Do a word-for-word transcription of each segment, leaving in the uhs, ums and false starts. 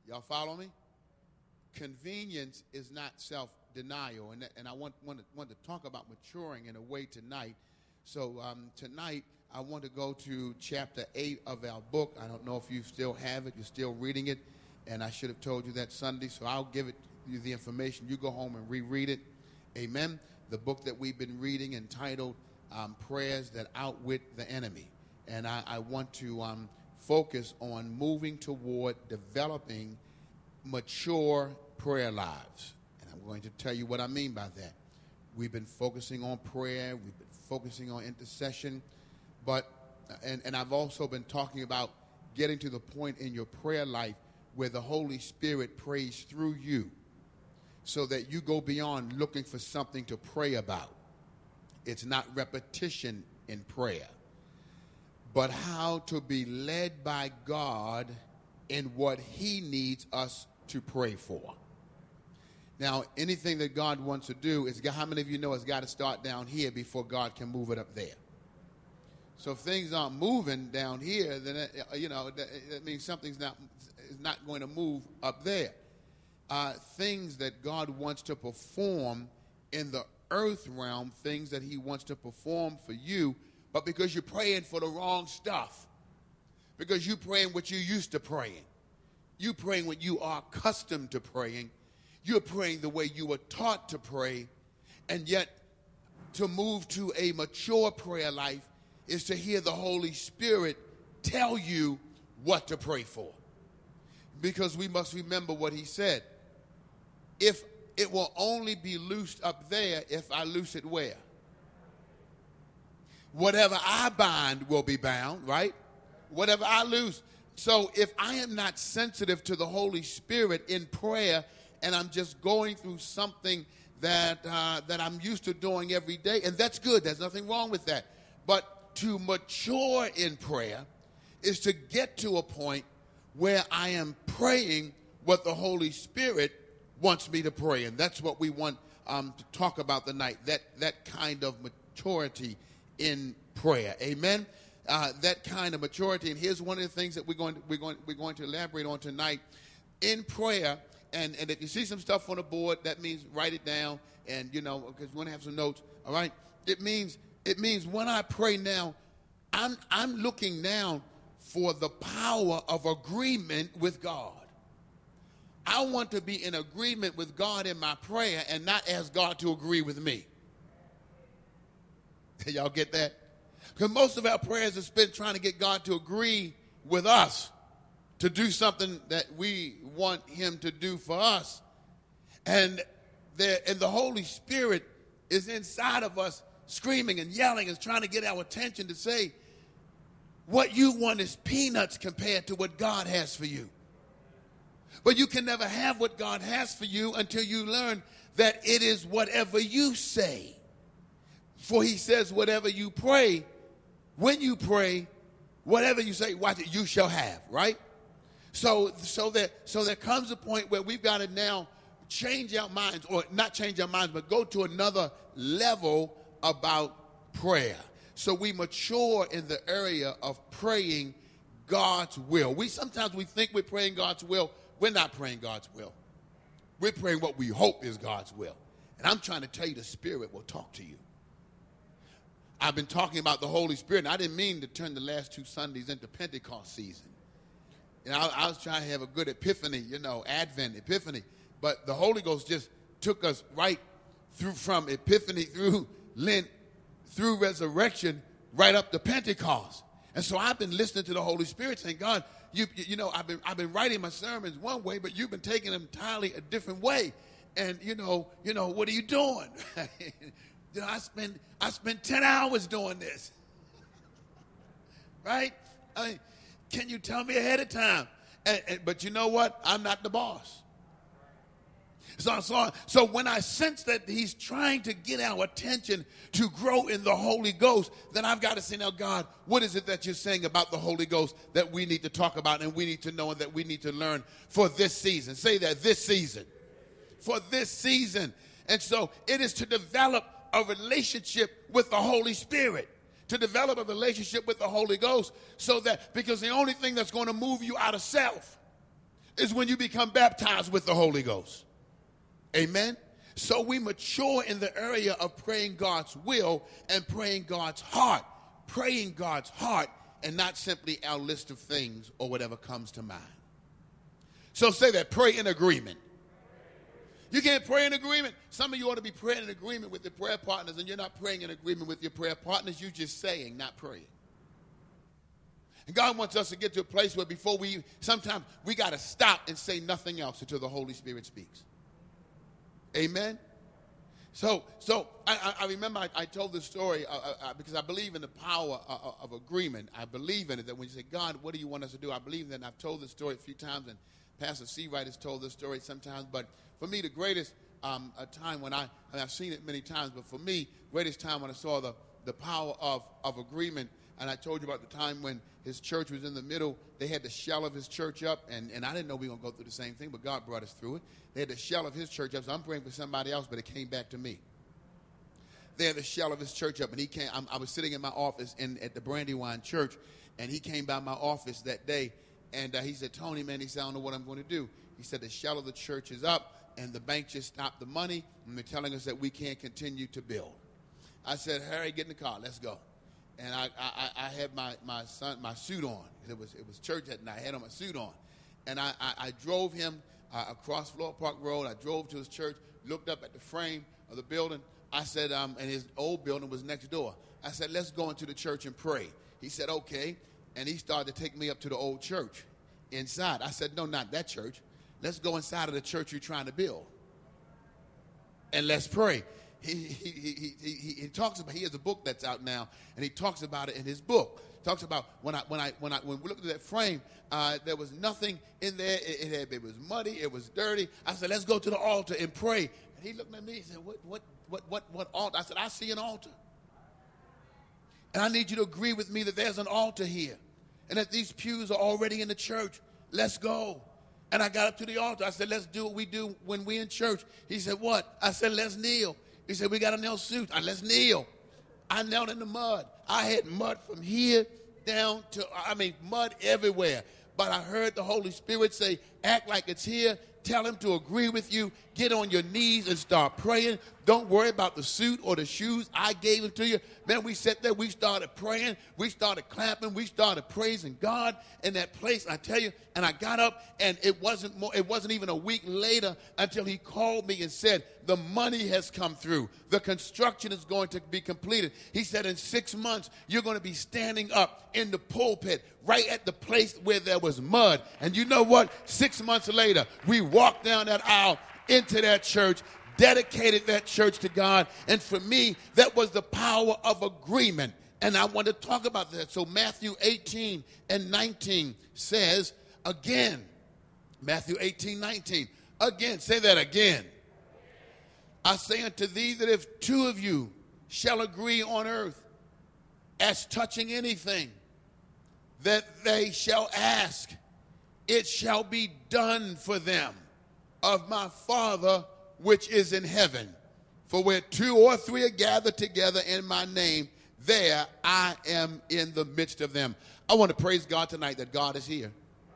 Y'all follow me? Convenience is not self-denial. And, and I want, want, to, want to talk about maturing in a way tonight. So um, tonight, I want to go to chapter eight of our book. I don't know if you still have it. You're still reading it. And I should have told you that Sunday, so I'll give it you the information. You go home and reread it. Amen. The book that we've been reading entitled um, Prayers That Outwit the Enemy. And I, I want to um, focus on moving toward developing mature prayer lives. And I'm going to tell you what I mean by that. We've been focusing on prayer. We've been focusing on intercession. But, and, and I've also been talking about getting to the point in your prayer life where the Holy Spirit prays through you so that you go beyond looking for something to pray about. It's not repetition in prayer, but how to be led by God in what he needs us to pray for. Now, anything that God wants to do, is how many of you know it's got to start down here before God can move it up there? So if things aren't moving down here, then, it, you know, that, that means something's not, is not going to move up there. Uh, things that God wants to perform in the earth realm, things that he wants to perform for you, but because you're praying for the wrong stuff, because you're praying what you used to praying, you're praying what you are accustomed to praying, you're praying the way you were taught to pray, and yet to move to a mature prayer life is to hear the Holy Spirit tell you what to pray for. Because we must remember what he said. If it will only be loosed up there if I loose it where? Whatever I bind will be bound, right? Whatever I loose. So if I am not sensitive to the Holy Spirit in prayer and I'm just going through something that uh, that I'm used to doing every day, and that's good. There's nothing wrong with that. But to mature in prayer is to get to a point where I am praying what the Holy Spirit wants me to pray. And that's what we want um, to talk about tonight, that, that kind of maturity in prayer. Amen? Uh, that kind of maturity. And here's one of the things that we're going to, we're going, we're going to elaborate on tonight. In prayer, and, and if you see some stuff on the board, that means write it down. And, you know, because we want to have some notes, all right? It means, it means when I pray now, I'm, I'm looking now for the power of agreement with God. I want to be in agreement with God in my prayer and not ask God to agree with me. Y'all get that? Because most of our prayers are spent trying to get God to agree with us to do something that we want him to do for us. And, there, and the Holy Spirit is inside of us screaming and yelling and trying to get our attention to say, what you want is peanuts compared to what God has for you. But you can never have what God has for you until you learn that it is whatever you say. For he says, whatever you pray, when you pray, whatever you say, watch it, you shall have, right? So, so, that, so there comes a point where we've got to now change our minds, or not change our minds, but go to another level about prayer. So we mature in the area of praying God's will. We sometimes we think we're praying God's will. We're not praying God's will. We're praying what we hope is God's will. And I'm trying to tell you the Spirit will talk to you. I've been talking about the Holy Spirit, and I didn't mean to turn the last two Sundays into Pentecost season. You know, I, I was trying to have a good epiphany, you know, Advent, epiphany. But the Holy Ghost just took us right through from epiphany through Lent, through resurrection, right up to Pentecost. And so I've been listening to the Holy Spirit saying, God, you, you know, I've been, I've been writing my sermons one way, but you've been taking them entirely a different way. And, you know, you know, what are you doing? you know, I spend, I spend ten hours doing this. Right? I mean, can you tell me ahead of time? And, and, but you know what? I'm not the boss. So, so, so when I sense that he's trying to get our attention to grow in the Holy Ghost, then I've got to say, now, God, what is it that you're saying about the Holy Ghost that we need to talk about and we need to know and that we need to learn for this season? Say that, this season. For this season. And so it is to develop a relationship with the Holy Spirit, to develop a relationship with the Holy Ghost, so that, because the only thing that's going to move you out of self, is when you become baptized with the Holy Ghost. Amen? So we mature in the area of praying God's will and praying God's heart. Praying God's heart and not simply our list of things or whatever comes to mind. So say that, pray in agreement. You can't pray in agreement. Some of you ought to be praying in agreement with your prayer partners, and you're not praying in agreement with your prayer partners. You're just saying, not praying. And God wants us to get to a place where before we, sometimes we got to stop and say nothing else until the Holy Spirit speaks. Amen? So, so I, I remember I, I told this story uh, uh, because I believe in the power of, of agreement. I believe in it, that when you say, God, what do you want us to do? I believe that, and I've told this story a few times, and Pastor Seawright has told this story sometimes. But for me, the greatest um, a time when I, and I've seen it many times, but for me, greatest time when I saw the, the power of, of agreement. And I told you about the time when his church was in the middle. They had the shell of his church up, and, and I didn't know we were going to go through the same thing, but God brought us through it. They had the shell of his church up, so I'm praying for somebody else, but it came back to me. They had the shell of his church up, and he came. I'm, I was sitting in my office in, at the Brandywine Church, and he came by my office that day, and uh, he said, Tony, man, he said, I don't know what I'm going to do. He said, the shell of the church is up, and the bank just stopped the money, and they're telling us that we can't continue to build. I said, Harry, get in the car, let's go. And I, I, I had my, my son my suit on. It was it was church that night. I had on my suit on, and I, I, I drove him uh, across Floral Park Road. I drove to his church, looked up at the frame of the building. I said, um, and his old building was next door. I said, let's go into the church and pray. He said, okay, and he started to take me up to the old church inside. I said, no, not that church. Let's go inside of the church you're trying to build, and let's pray. He, he, he, he, he, he talks about, he has a book that's out now, and he talks about it in his book. Talks about when I when I when I when we looked at that frame, uh, there was nothing in there. It, it had it was muddy, it was dirty. I said, let's go to the altar and pray. And he looked at me and said, what what what what what altar? I said, I see an altar, and I need you to agree with me that there's an altar here, and that these pews are already in the church. Let's go. And I got up to the altar. I said, let's do what we do when we in church. He said, what? I said, let's kneel. He said, we got to kneel suits. I, let's kneel. I knelt in the mud. I had mud from here down to, I mean, mud everywhere. But I heard the Holy Spirit say, act like it's here. Tell him to agree with you. Get on your knees and start praying. Don't worry about the suit or the shoes. I gave them to you. Man, we sat there. We started praying. We started clapping. We started praising God in that place. I tell you, and I got up, and it wasn't more, it wasn't even a week later until he called me and said, the money has come through. The construction is going to be completed. He said, in six months, you're going to be standing up in the pulpit right at the place where there was mud. And you know what? Six months later, we walked down that aisle into that church, dedicated that church to God. And for me, that was the power of agreement. And I want to talk about that. So Matthew eighteen and nineteen says, again, Matthew eighteen, nineteen, again, say that again. I say unto thee that if two of you shall agree on earth as touching anything that they shall ask, it shall be done for them of my Father which is in heaven. For where two or three are gathered together in my name, there I am in the midst of them. I want to praise God tonight that God is here.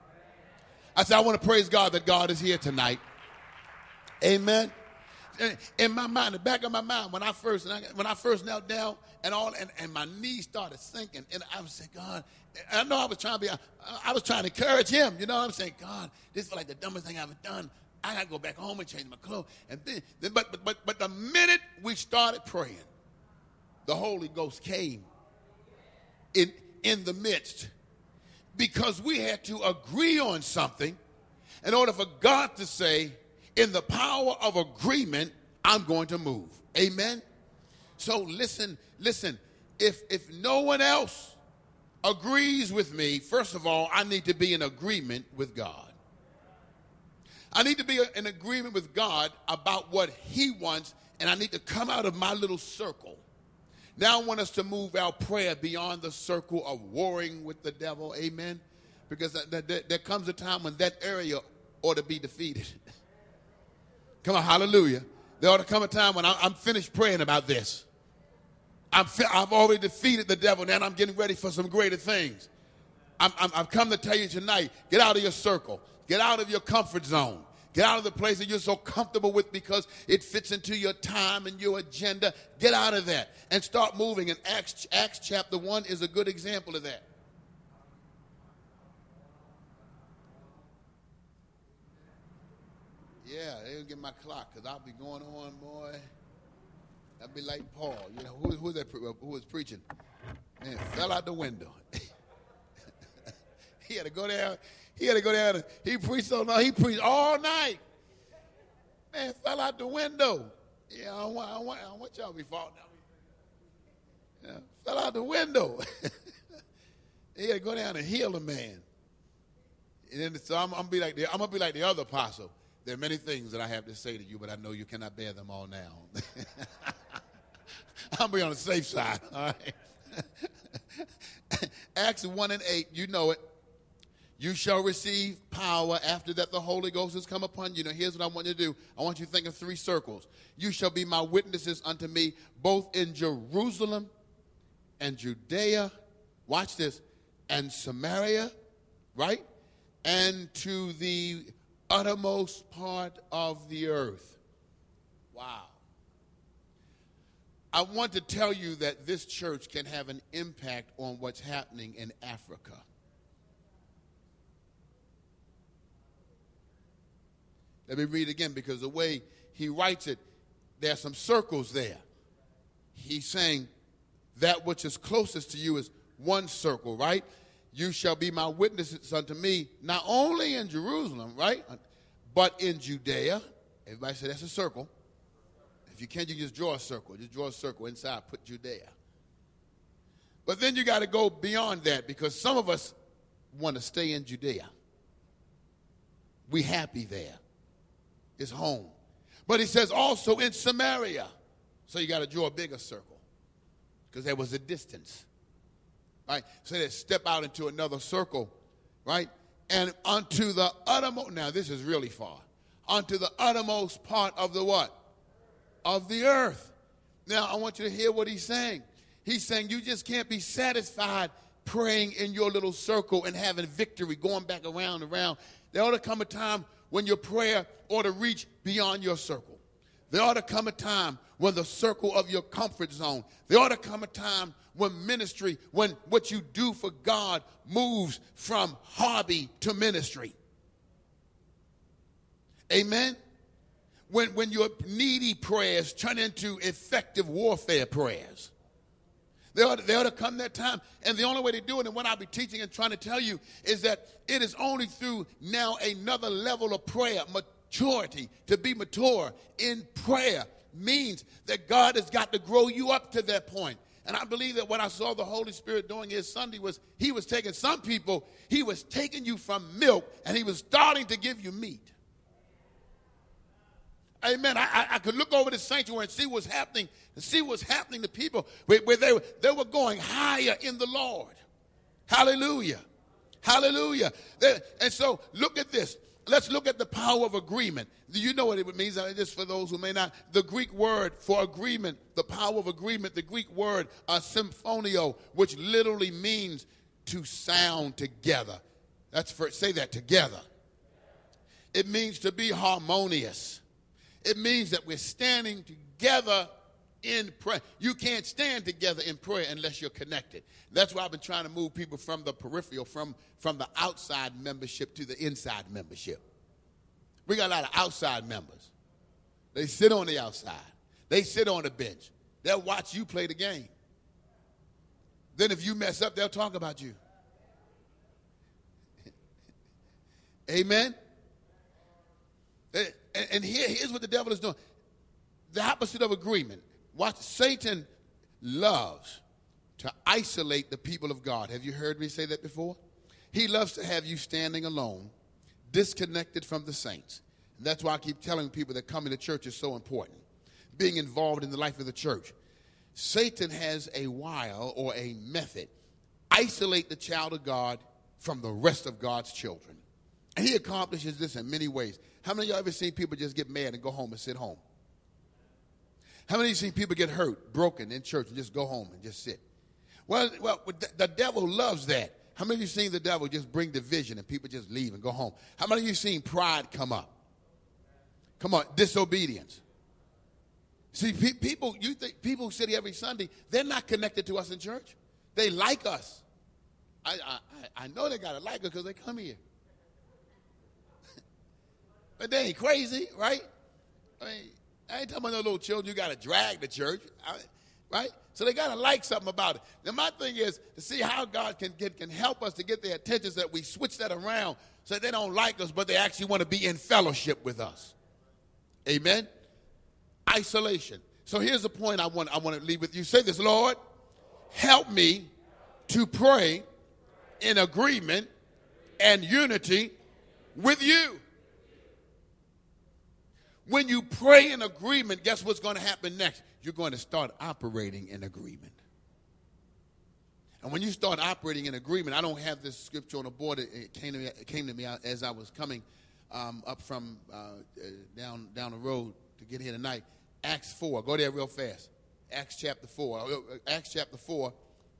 I said, I want to praise God that God is here tonight. Amen. In my mind, the back of my mind, when I first when I first knelt down and all, and, and my knees started sinking, and I was saying, God, I know I was trying to be, I, I was trying to encourage him. You know what I'm saying? God, this is like the dumbest thing I've ever done. I got to go back home and change my clothes. And then, then but, but, but, but the minute we started praying, the Holy Ghost came in, in the midst, because we had to agree on something in order for God to say, in the power of agreement, I'm going to move. Amen? So listen, listen, if, if no one else agrees with me, first of all, I need to be in agreement with God. I need to be in agreement with God about what he wants, and I need to come out of my little circle. Now I want us to move our prayer beyond the circle of warring with the devil, amen? Because there, there, there comes a time when that area ought to be defeated. Come on, hallelujah. There ought to come a time when I, I'm finished praying about this. I'm fi- I've already defeated the devil, now I'm getting ready for some greater things. I'm, I'm, I've come to tell you tonight, get out of your circle. Get out of your comfort zone. Get out of the place that you're so comfortable with because it fits into your time and your agenda. Get out of that and start moving. And Acts, Acts chapter one is a good example of that. Yeah, they'll get my clock because I'll be going on, boy. I'll be like Paul. You know, who, who's that, who was preaching? Man, fell out the window. He had to go down. He had to go down. And he preached so long. He preached all night. Man, fell out the window. Yeah, I don't want, I don't want, I don't want y'all to be falling down. Yeah, fell out the window. He had to go down and heal a man. And then, so I'm, I'm, be like the, I'm gonna be like the other apostle. There are many things that I have to say to you, but I know you cannot bear them all now. I'm gonna be on the safe side. All right. Acts one and eight, you know it. You shall receive power after that the Holy Ghost has come upon you. Now, here's what I want you to do. I want you to think of three circles. You shall be my witnesses unto me, both in Jerusalem and Judea. Watch this. And Samaria, right? And to the uttermost part of the earth. Wow. I want to tell you that this church can have an impact on what's happening in Africa. Let me read it again because the way he writes it, there are some circles there. He's saying that which is closest to you is one circle, right? You shall be my witnesses unto me, not only in Jerusalem, right, but in Judea. Everybody say that's a circle. If you can't, you just draw a circle. Just draw a circle inside, put Judea. But then you got to go beyond that because some of us want to stay in Judea. We happy there. It's home. But he says also in Samaria. So you got to draw a bigger circle because there was a distance. Right? So they step out into another circle, right? And unto the uttermost, now this is really far, unto the uttermost part of the what? Of the earth. Now I want you to hear what he's saying. He's saying you just can't be satisfied praying in your little circle and having victory, going back around and around. There ought to come a time when your prayer ought to reach beyond your circle. There ought to come a time when the circle of your comfort zone, there ought to come a time when ministry, when what you do for God moves from hobby to ministry. Amen? When, when your needy prayers turn into effective warfare prayers. There ought, there ought to come that time. And the only way to do it, and what I'll be teaching and trying to tell you, is that it is only through now another level of prayer, maturity, to be mature in prayer means that God has got to grow you up to that point. And I believe that what I saw the Holy Spirit doing here Sunday was he was taking some people, he was taking you from milk, and he was starting to give you meat. Amen. I, I, I could look over the sanctuary and see what's happening, and see what's happening to people where, where they, were, they were going higher in the Lord. Hallelujah. Hallelujah. They, and so look at this. Let's look at the power of agreement. Do you know what it means? Just for those who may not. The Greek word for agreement, the power of agreement, the Greek word uh, symphonio, which literally means to sound together. That's for, say that, together. It means to be harmonious. It means that we're standing together in prayer. You can't stand together in prayer unless you're connected. That's why I've been trying to move people from the peripheral, from, from the outside membership to the inside membership. We got a lot of outside members. They sit on the outside. They sit on the bench. They'll watch you play the game. Then if you mess up, they'll talk about you. Amen? And, and here, here's what the devil is doing. The opposite of agreement. Watch, Satan loves to isolate the people of God. Have you heard me say that before? He loves to have you standing alone, disconnected from the saints. And that's why I keep telling people that coming to church is so important. Being involved in the life of the church. Satan has a wile or a method. Isolate the child of God from the rest of God's children. And he accomplishes this in many ways. How many of y'all ever seen people just get mad and go home and sit home? How many of you seen people get hurt, broken in church and just go home and just sit? Well, well, the devil loves that. How many of you seen the devil just bring division and people just leave and go home? How many of you seen pride come up? Come on, disobedience. See, pe- people, you think people who sit here every Sunday, they're not connected to us in church. They like us. I I, I know they got to like us because they come here. But they ain't crazy, right? I mean, I ain't talking about no little children you got to drag to church, right? So they got to like something about it. Now, my thing is to see how God can, get, can help us to get their attention so that we switch that around so that they don't like us, but they actually want to be in fellowship with us. Amen? Isolation. So here's the point I want, I want to leave with you. Say this, Lord, help me to pray in agreement and unity with you. When you pray in agreement, guess what's going to happen next? You're going to start operating in agreement. And when you start operating in agreement, I don't have this scripture on the board. It came to me, it came to me as I was coming um, up from uh, down, down the road to get here tonight. Acts four. Go there real fast. Acts chapter four. Acts chapter four.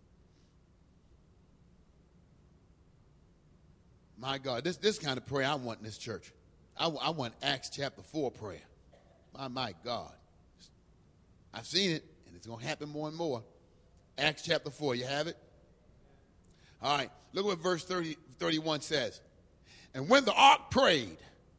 My God, this this kind of prayer I want in this church. I, I want Acts chapter four prayer. My, my God. I've seen it, and it's going to happen more and more. Acts chapter four, you have it? All right, look what verse thirty, thirty-one says. And when the ark prayed,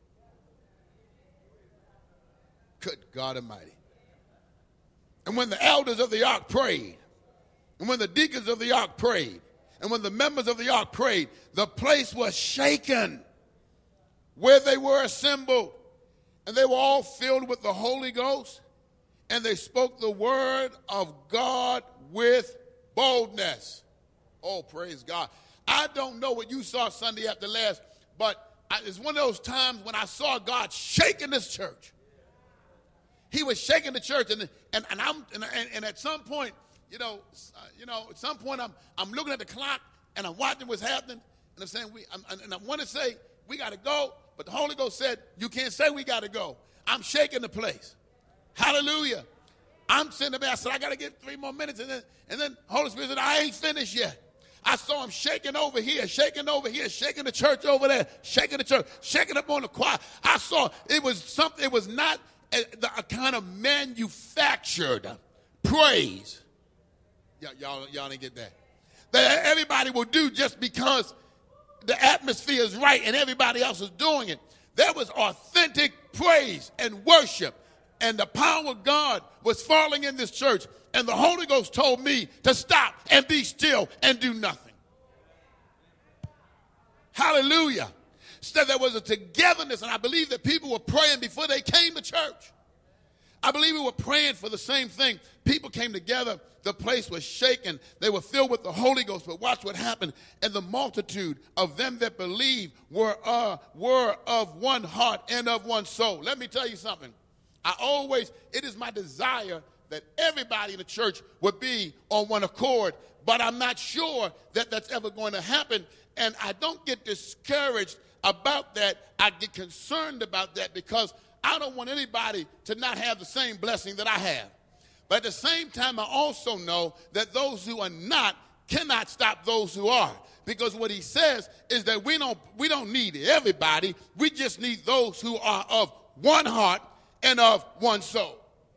good God Almighty. And when the elders of the ark prayed, and when the deacons of the ark prayed, and when the members of the ark prayed, the place was shaken where they were assembled, and they were all filled with the Holy Ghost, and they spoke the word of God with boldness. Oh, praise God. I don't know what you saw Sunday after last, but I, it's one of those times when I saw God shaking this church. He was shaking the church, and and and I'm and, and at some point, you know, uh, you know, at some point I'm I'm looking at the clock and I'm watching what's happening, and I'm saying we, I'm, and I want to say we got to go, but the Holy Ghost said you can't say we got to go. I'm shaking the place. Hallelujah. I'm sitting there. I said I got to get three more minutes, and then and then Holy Spirit said I ain't finished yet. I saw him shaking over here, shaking over here, shaking the church over there, shaking the church, shaking up on the choir. I saw it was something. It was not a, the, a kind of manufactured praise. Y'all, y'all, y'all didn't get that. That everybody will do just because the atmosphere is right and everybody else is doing it. There was authentic praise and worship, and the power of God was falling in this church. And the Holy Ghost told me to stop and be still and do nothing. Hallelujah. So there was a togetherness, and I believe that people were praying before they came to church. I believe we were praying for the same thing. People came together. The place was shaken. They were filled with the Holy Ghost. But watch what happened. And the multitude of them that believed were, uh, were of one heart and of one soul. Let me tell you something. I always, it is my desire that everybody in the church would be on one accord, but I'm not sure that that's ever going to happen, and I don't get discouraged about that. I get concerned about that because I don't want anybody to not have the same blessing that I have. But at the same time, I also know that those who are not cannot stop those who are, because what he says is that we don't, we don't need everybody. We just need those who are of one heart and of one soul.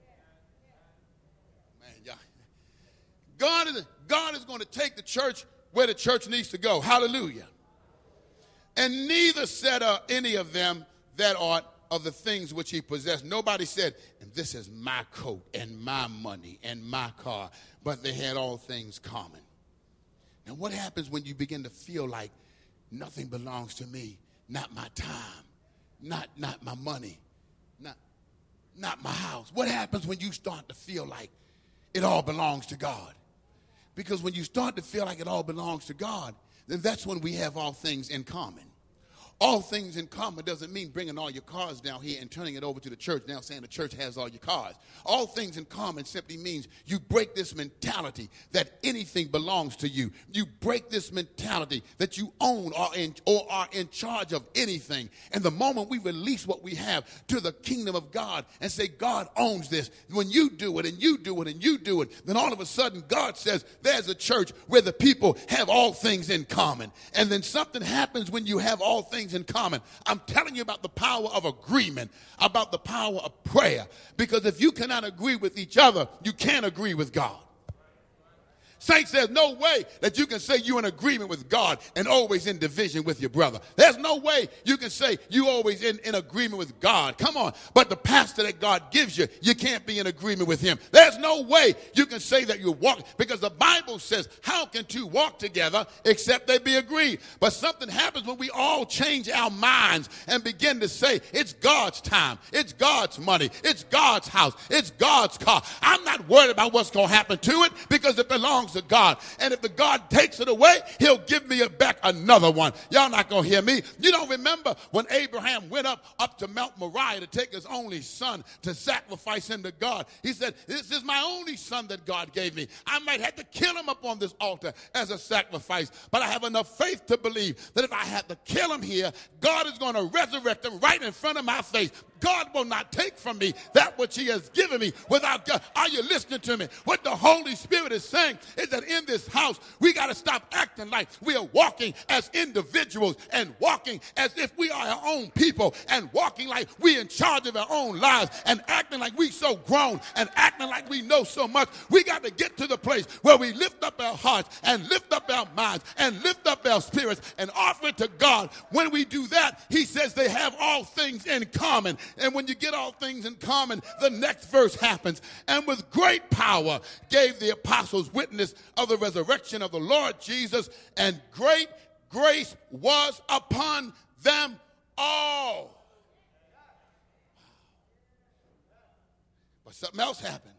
God is, God is going to take the church where the church needs to go. Hallelujah. And neither said uh, any of them that art of the things which he possessed. Nobody said, and this is my coat and my money and my car. But they had all things common. Now what happens when you begin to feel like nothing belongs to me? Not my time, not, not my money, not, not my house. What happens when you start to feel like it all belongs to God? Because when you start to feel like it all belongs to God, then that's when we have all things in common. All things in common doesn't mean bringing all your cars down here and turning it over to the church, now saying the church has all your cars. All things in common simply means you break this mentality that anything belongs to you. You break this mentality that you own or, in, or are in charge of anything. And the moment we release what we have to the kingdom of God and say, God owns this, when you do it and you do it and you do it, then all of a sudden God says there's a church where the people have all things in common. And then something happens when you have all things in common. I'm telling you about the power of agreement, about the power of prayer. Because if you cannot agree with each other, you can't agree with God. Saints, there's no way that you can say you're in agreement with God and always in division with your brother. There's no way you can say you always in, in agreement with God. Come on. But the pastor that God gives you, you can't be in agreement with him. There's no way you can say that you walk, because the Bible says, how can two walk together except they be agreed? But something happens when we all change our minds and begin to say, it's God's time, it's God's money, it's God's house, it's God's car. I'm not worried about what's going to happen to it, because it belongs to God. And if the God takes it away, he'll give me back another one. Y'all not going to hear me. You don't remember when Abraham went up, up to Mount Moriah to take his only son to sacrifice him to God. He said, this is my only son that God gave me. I might have to kill him up on this altar as a sacrifice, but I have enough faith to believe that if I had to kill him here, God is going to resurrect him right in front of my face. God will not take from me that which he has given me without God. Are you listening to me? What the Holy Spirit is saying is that in this house, we got to stop acting like we are walking as individuals and walking as if we are our own people and walking like we in charge of our own lives and acting like we so grown and acting like we know so much. We got to get to the place where we lift up our hearts and lift up our minds and lift up our spirits and offer it to God. When we do that, he says they have all things in common. And when you get all things in common, the next verse happens. And with great power gave the apostles witness of the resurrection of the Lord Jesus, and great grace was upon them all. But something else happened.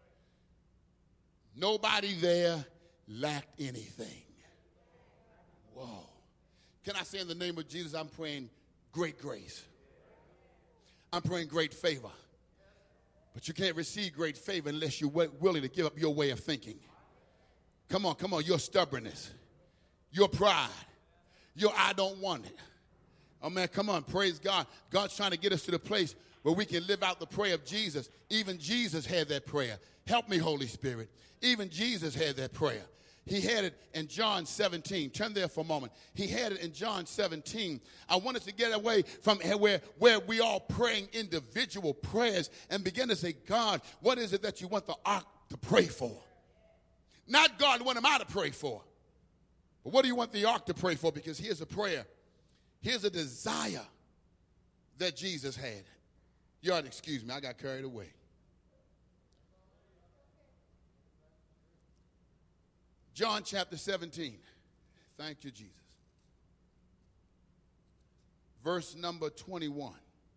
Nobody there lacked anything. Whoa. Can I say in the name of Jesus, I'm praying great grace. I'm praying great favor. But you can't receive great favor unless you're willing to give up your way of thinking. Come on, come on, your stubbornness, your pride, your I don't want it. Oh, man, come on, praise God. God's trying to get us to the place where we can live out the prayer of Jesus. Even Jesus had that prayer. Help me, Holy Spirit. Even Jesus had that prayer. He had it in John seventeen. Turn there for a moment. He had it in John seventeen. I wanted to get away from where, where we all praying individual prayers and begin to say, God, what is it that you want the ark to pray for? Not God, what am I to pray for? But what do you want the ark to pray for? Because here's a prayer. Here's a desire that Jesus had. You ought to excuse me. I got carried away. John chapter seventeen. Thank you, Jesus. Verse number twenty-one.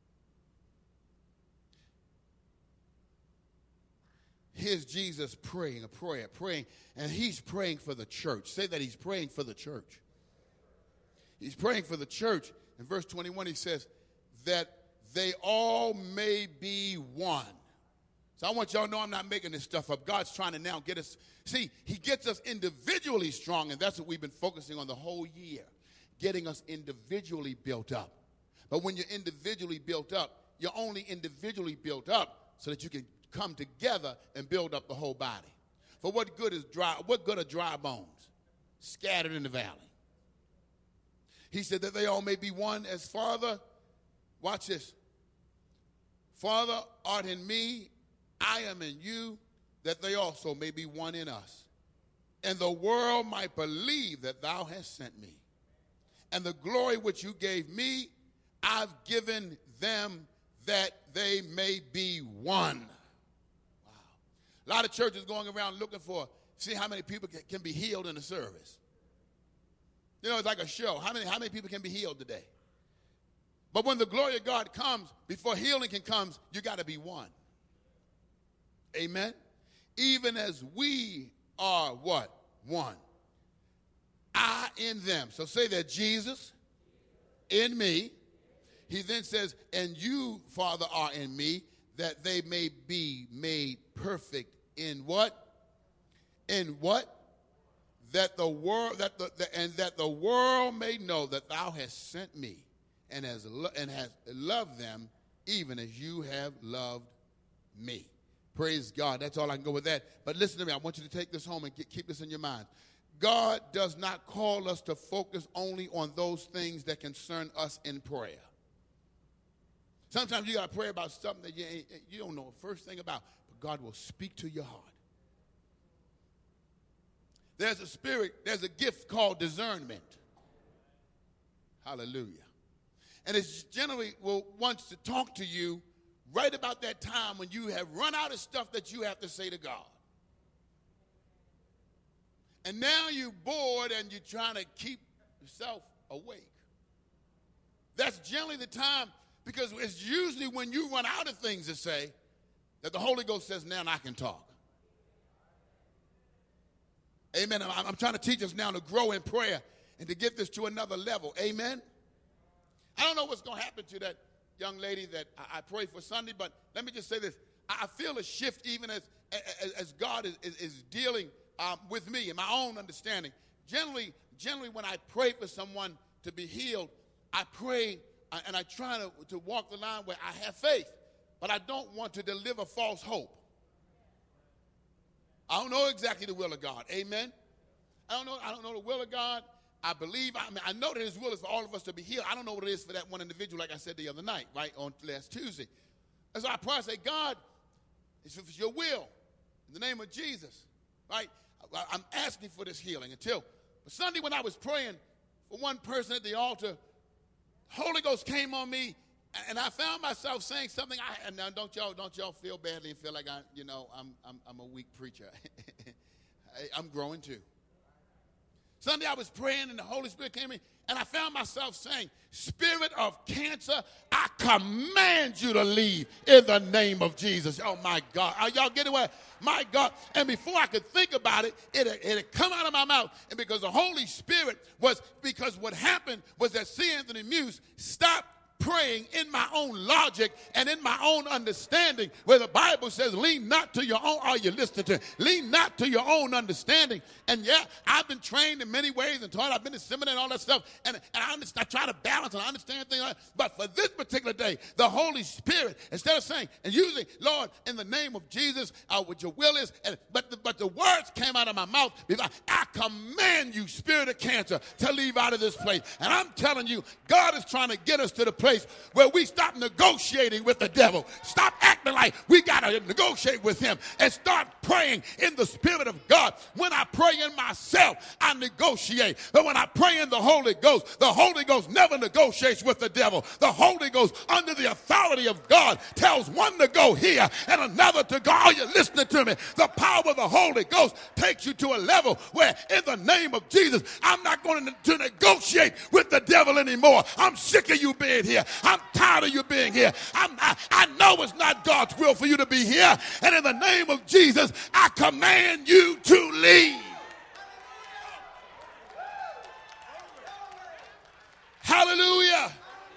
Here's Jesus praying a prayer, praying, and he's praying for the church. Say that he's praying for the church. He's praying for the church. In verse twenty-one, he says that they all may be one. So I want y'all to know I'm not making this stuff up. God's trying to now get us. See, he gets us individually strong, and that's what we've been focusing on the whole year, getting us individually built up. But when you're individually built up, you're only individually built up so that you can come together and build up the whole body. For what good is dry, what good are dry bones scattered in the valley? He said that they all may be one as Father, watch this, Father art in me, I am in you, that they also may be one in us. And the world might believe that thou hast sent me. And the glory which you gave me, I've given them that they may be one. Wow. A lot of churches going around looking for, see how many people can, can be healed in the service. You know, it's like a show. How many, how many people can be healed today? But when the glory of God comes, before healing can come, you got to be one. Amen. Even as we are what? One. I in them. So say that Jesus, in me. He then says, and you, Father, are in me, that they may be made perfect in what? In what? That the world, that the, the and that the world may know that thou hast sent me, and has lo- and has loved them, even as you have loved me. Praise God. That's all I can go with that. But listen to me. I want you to take this home and get, keep this in your mind. God does not call us to focus only on those things that concern us in prayer. Sometimes you got to pray about something that you, ain't, you don't know the first thing about, but God will speak to your heart. There's a spirit, there's a gift called discernment. Hallelujah. And it's generally will wants to talk to you right about that time when you have run out of stuff that you have to say to God. And now you're bored and you're trying to keep yourself awake. That's generally the time, because it's usually when you run out of things to say that the Holy Ghost says, now I can talk. Amen. I'm, I'm trying to teach us now to grow in prayer and to get this to another level. Amen. I don't know what's going to happen to that young lady that I, I prayed for Sunday, but let me just say this. I, I feel a shift even as, as, as God is, is, is dealing um, with me in my own understanding. Generally, generally, when I pray for someone to be healed, I pray uh, and I try to, to walk the line where I have faith, but I don't want to deliver false hope. I don't know exactly the will of God. Amen. I don't know. I don't know the will of God. I believe. I mean, I know that His will is for all of us to be healed. I don't know what it is for that one individual, like I said the other night, right on last Tuesday. And so I pray. I say, God, it's Your will in the name of Jesus, right? I, I'm asking for this healing until but Sunday when I was praying for one person at the altar, the Holy Ghost came on me. And I found myself saying something. I, and now don't y'all don't y'all feel badly and feel like I, you know, I'm I'm, I'm a weak preacher. I, I'm growing too. Sunday I was praying and the Holy Spirit came in, and I found myself saying, "Spirit of cancer, I command you to leave in the name of Jesus." Oh my God, are y'all getting what? My God! And before I could think about it, it had, it had come out of my mouth, and because the Holy Spirit was because what happened was that C. Anthony Muse stopped praying in my own logic and in my own understanding, where the Bible says, lean not to your own, are you listening to? Lean not to your own understanding. And yeah, I've been trained in many ways and taught, I've been to seminary and all that stuff, and, and I, understand, I try to balance and understand things like that. But for this particular day, the Holy Spirit, instead of saying, and usually, Lord, in the name of Jesus, uh, what Your will is, and, but, the, but the words came out of my mouth, because I command you, spirit of cancer, to leave out of this place. And I'm telling you, God is trying to get us to the place where we stop negotiating with the devil. Stop acting like we got to negotiate with him and start praying in the Spirit of God. When I pray in myself, I negotiate. But when I pray in the Holy Ghost, the Holy Ghost never negotiates with the devil. The Holy Ghost, under the authority of God, tells one to go here and another to go. Are you listening to me? The power of the Holy Ghost takes you to a level where, in the name of Jesus, I'm not going to, to negotiate with the devil anymore. I'm sick of you being here. I'm tired of you being here. I'm, I, I know it's not God's will for you to be here. And in the name of Jesus, I command you to leave. Hallelujah.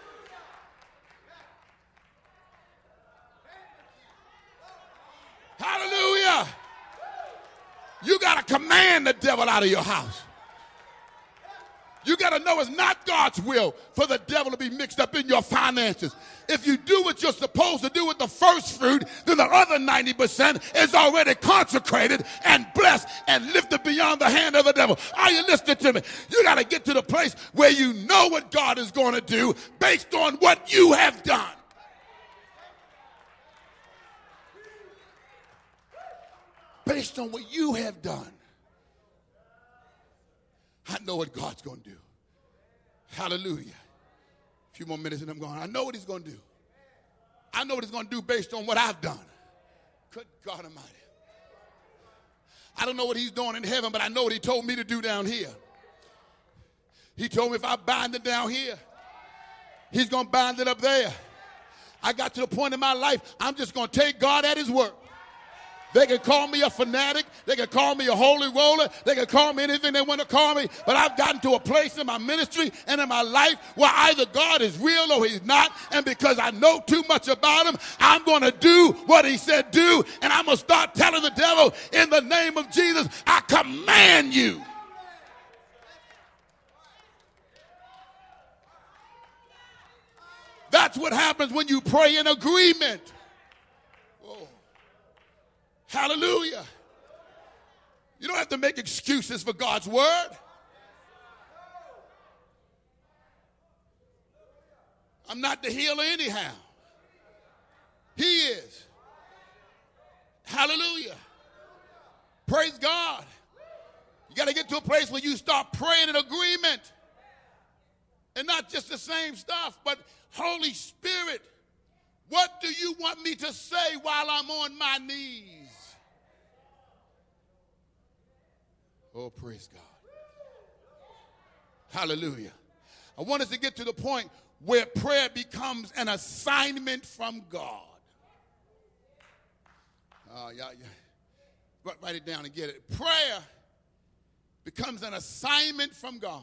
Hallelujah. You got to command the devil out of your house. You got to know it's not God's will for the devil to be mixed up in your finances. If you do what you're supposed to do with the first fruit, then the other ninety percent is already consecrated and blessed and lifted beyond the hand of the devil. Are you listening to me? You got to get to the place where you know what God is going to do based on what you have done. Based on what you have done. I know what God's going to do. Hallelujah. A few more minutes and I'm going. I know what He's going to do. I know what He's going to do based on what I've done. Good God Almighty. I don't know what He's doing in heaven, but I know what He told me to do down here. He told me if I bind it down here, He's going to bind it up there. I got to the point in my life, I'm just going to take God at His word. They can call me a fanatic. They can call me a holy roller. They can call me anything they want to call me. But I've gotten to a place in my ministry and in my life where either God is real or he's not. And because I know too much about him, I'm going to do what he said do. And I'm going to start telling the devil, in the name of Jesus, I command you. That's what happens when you pray in agreement. Hallelujah. You don't have to make excuses for God's word. I'm not the healer anyhow. He is. Hallelujah. Praise God. You got to get to a place where you start praying in agreement. And not just the same stuff, but Holy Spirit, what do you want me to say while I'm on my knees? Oh, praise God. Hallelujah. I want us to get to the point where prayer becomes an assignment from God. Uh, yeah, yeah. Write it down and get it. Prayer becomes an assignment from God.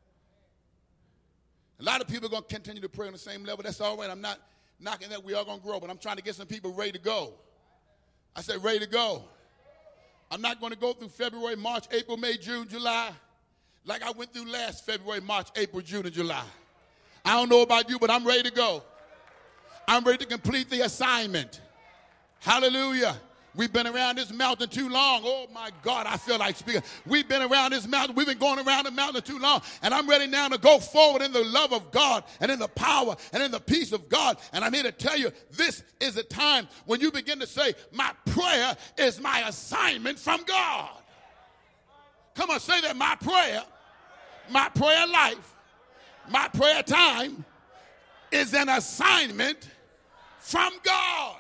A lot of people are going to continue to pray on the same level. That's all right. I'm not knocking that. We are going to grow, but I'm trying to get some people ready to go. I said ready to go. I'm not going to go through February, March, April, May, June, July like I went through last February, March, April, June, and July. I don't know about you, but I'm ready to go. I'm ready to complete the assignment. Hallelujah. We've been around this mountain too long. Oh, my God, I feel like speaking. We've been around this mountain. We've been going around the mountain too long. And I'm ready now to go forward in the love of God and in the power and in the peace of God. And I'm here to tell you, this is a time when you begin to say, my prayer is my assignment from God. Come on, say that. My prayer, my prayer life, my prayer time is an assignment from God.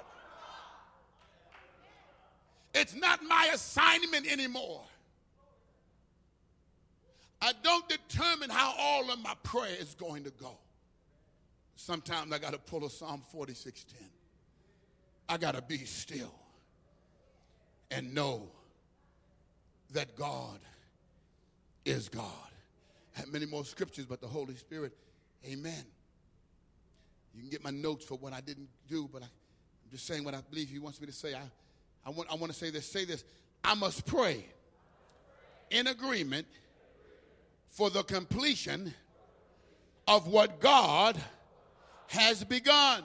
It's not my assignment anymore. I don't determine how all of my prayer is going to go. Sometimes I got to pull a Psalm forty-six ten. I got to be still and know that God is God. I have many more scriptures, but the Holy Spirit, amen. You can get my notes for what I didn't do, but I, I'm just saying what I believe he wants me to say. I I want, I want to say this, say this. I must pray in agreement for the completion of what God has begun. Wow.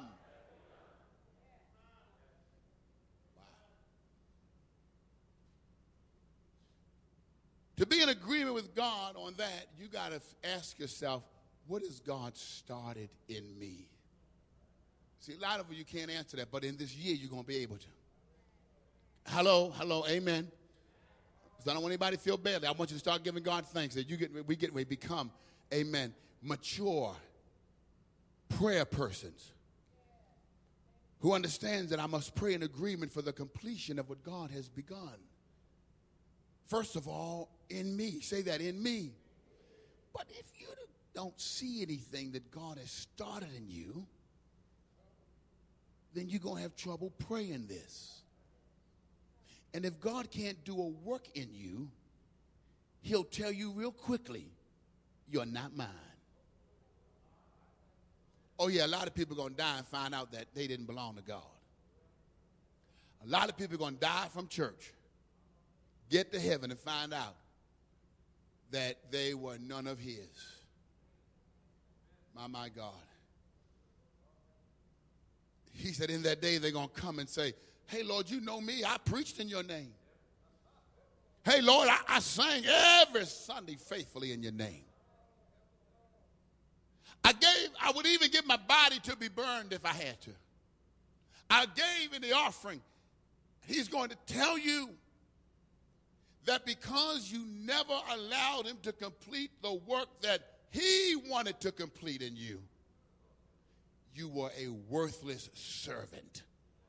To be in agreement with God on that, you got to ask yourself, what has God started in me? See, a lot of you can't answer that, but in this year, you're going to be able to. Hello, hello, amen. Because I don't want anybody to feel badly. I want you to start giving God thanks that you get, we get, we become, amen, mature prayer persons who understands that I must pray in agreement for the completion of what God has begun. First of all, in me. Say that, in me. But if you don't see anything that God has started in you, then you're going to have trouble praying this. And if God can't do a work in you, he'll tell you real quickly, you're not mine. Oh, yeah, a lot of people are going to die and find out that they didn't belong to God. A lot of people are going to die from church, get to heaven and find out that they were none of his. My, my God. He said in that day they're going to come and say, hey, Lord, you know me. I preached in your name. Hey, Lord, I, I sang every Sunday faithfully in your name. I gave, I would even give my body to be burned if I had to. I gave in the offering. He's going to tell you that because you never allowed him to complete the work that he wanted to complete in you, you were a worthless servant.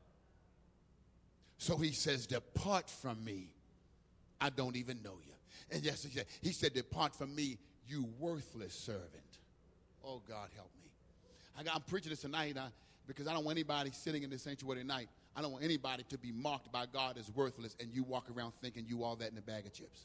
So he says, depart from me. I don't even know you. And yes, he said, he said, depart from me, you worthless servant. Oh, God, help me. I got, I'm preaching this tonight. I, Because I don't want anybody sitting in this sanctuary tonight, I don't want anybody to be marked by God as worthless and you walk around thinking you all that in a bag of chips.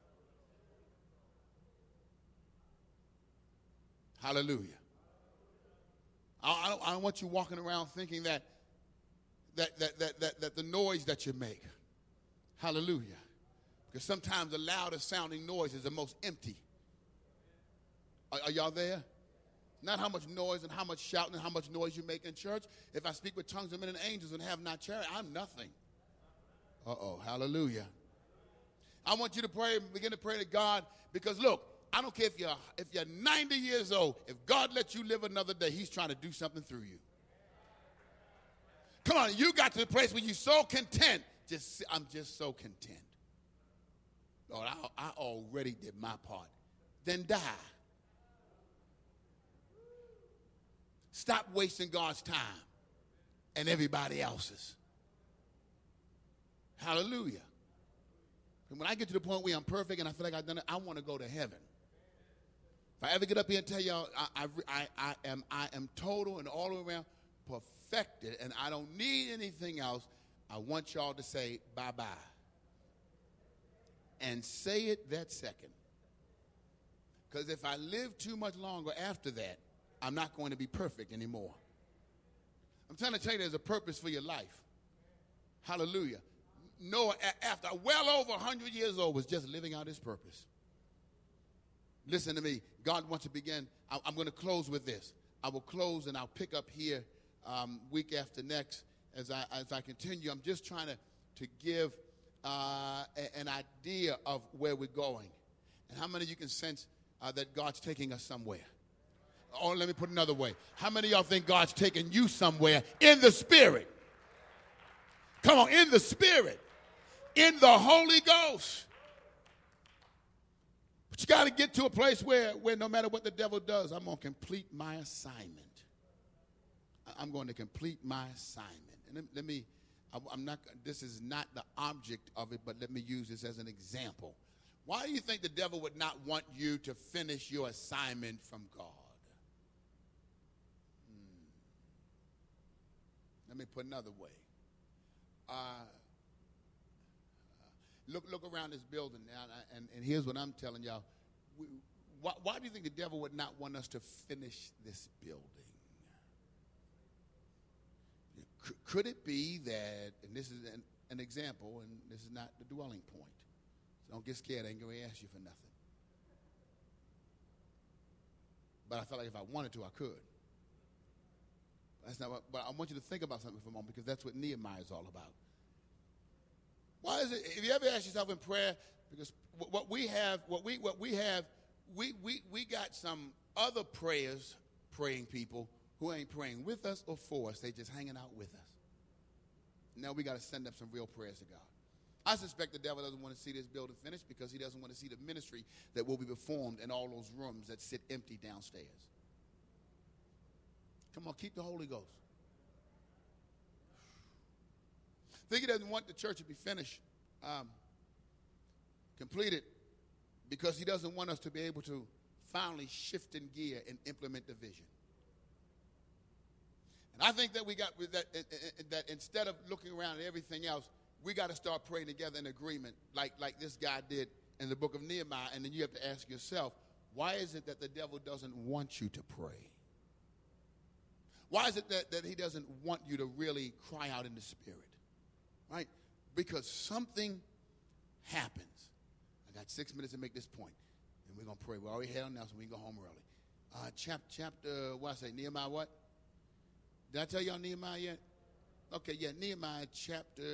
Hallelujah. I, I, don't, I don't want you walking around thinking that that, that, that, that that the noise that you make. Hallelujah. Because sometimes the loudest sounding noise is the most empty. Are, are y'all there? Not how much noise and how much shouting and how much noise you make in church. If I speak with tongues of men and angels and have not charity, I'm nothing. Uh-oh, hallelujah. I want you to pray, begin to pray to God, because look, I don't care if you're if you're ninety years old, if God lets you live another day, he's trying to do something through you. Come on, you got to the place where you're so content. Just I'm just so content. Lord, I, I already did my part. Then die. Stop wasting God's time and everybody else's. Hallelujah. And when I get to the point where I'm perfect and I feel like I've done it, I want to go to heaven. If I ever get up here and tell y'all I, I, I, am, I am total and all the way around perfected and I don't need anything else, I want y'all to say bye-bye. And say it that second. Because if I live too much longer after that, I'm not going to be perfect anymore. I'm trying to tell you there's a purpose for your life. Hallelujah. Noah, after well over one hundred years old, was just living out his purpose. Listen to me. God wants to begin. I'm going to close with this. I will close and I'll pick up here um, week after next as I, as I continue. I'm just trying to, to give uh, a, an idea of where we're going. And how many of you can sense uh, that God's taking us somewhere? Or let me put it another way. How many of y'all think God's taking you somewhere in the Spirit? Come on, in the Spirit. In the Holy Ghost. But you got to get to a place where, where no matter what the devil does, I'm going to complete my assignment. I'm going to complete my assignment. And let, let me, I'm not, this is not the object of it, but let me use this as an example. Why do you think the devil would not want you to finish your assignment from God? Let me put another way. Uh, look, look around this building now, and, and here's what I'm telling y'all. We, why, why do you think the devil would not want us to finish this building? Could, could it be that, and this is an, an example, and this is not the dwelling point, so don't get scared. I ain't going to ask you for nothing. But I felt like if I wanted to, I could. That's not what, but I want you to think about something for a moment, because that's what Nehemiah is all about. Why is it, if you ever ask yourself in prayer, because what we have, what we what we have, we we we got some other prayers, praying people who ain't praying with us or for us. They just hanging out with us. Now we got to send up some real prayers to God. I suspect the devil doesn't want to see this building finished because he doesn't want to see the ministry that will be performed in all those rooms that sit empty downstairs. Come on, keep the Holy Ghost. I think he doesn't want the church to be finished, um, completed, because he doesn't want us to be able to finally shift in gear and implement the vision. And I think that we got that, that instead of looking around at everything else, we got to start praying together in agreement, like, like this guy did in the book of Nehemiah. And then you have to ask yourself, why is it that the devil doesn't want you to pray? Why is it that, that he doesn't want you to really cry out in the Spirit? Right? Because something happens. I got six minutes to make this point, and we're going to pray. We already had on now, so we can go home early. Uh, chap, chapter, what I say, Nehemiah what? Did I tell y'all Nehemiah yet? Okay, yeah, Nehemiah chapter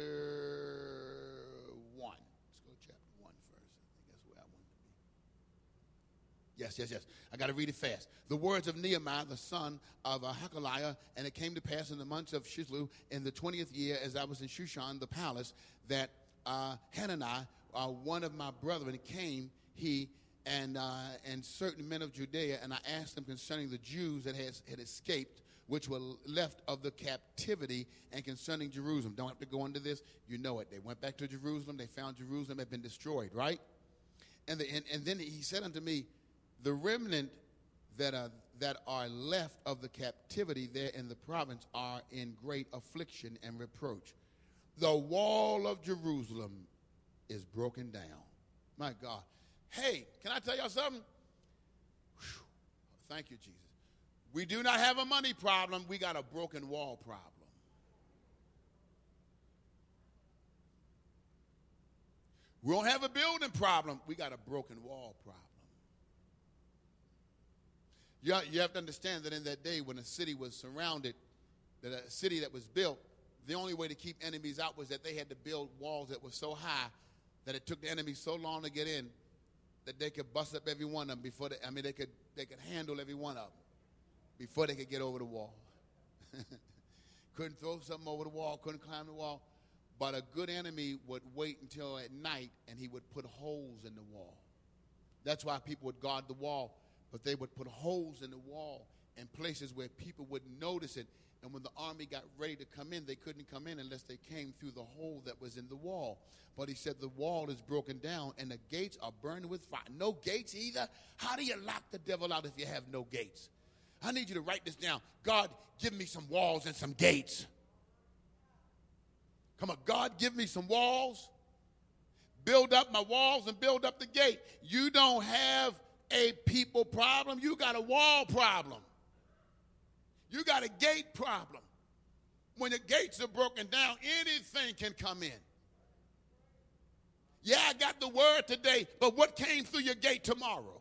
one. Let's go chapter one first. I think that's where I want to be. Yes, yes, yes. I got to read it fast. The words of Nehemiah, the son of uh, Hakaliah, and it came to pass in the months of Shisleu, in the twentieth year, as I was in Shushan, the palace, that uh, Hanani, uh, one of my brethren, came, he and uh, and certain men of Judea, and I asked them concerning the Jews that has, had escaped, which were left of the captivity, and concerning Jerusalem. Don't have to go into this. You know it. They went back to Jerusalem. They found Jerusalem had been destroyed, right? And, the, and, and then he said unto me, the remnant that are that are left of the captivity there in the province are in great affliction and reproach. The wall of Jerusalem is broken down. My God. Hey, can I tell y'all something? Whew. Thank you, Jesus. We do not have a money problem. We got a broken wall problem. We don't have a building problem. We got a broken wall problem. You, you have to understand that in that day when a city was surrounded, that a city that was built, the only way to keep enemies out was that they had to build walls that were so high that it took the enemy so long to get in that they could bust up every one of them before they, I mean, they could, they could handle every one of them before they could get over the wall. Couldn't throw something over the wall, couldn't climb the wall. But a good enemy would wait until at night and he would put holes in the wall. That's why people would guard the wall, but they would put holes in the wall in places where people wouldn't notice it. And when the army got ready to come in, they couldn't come in unless they came through the hole that was in the wall. But he said the wall is broken down and the gates are burned with fire. No gates either? How do you lock the devil out if you have no gates? I need you to write this down. God, give me some walls and some gates. Come on, God, give me some walls. Build up my walls and build up the gate. You don't have a people problem. You got a wall problem. You got a gate problem. When the gates are broken down, anything can come in. Yeah, I got the word today, but what came through your gate tomorrow?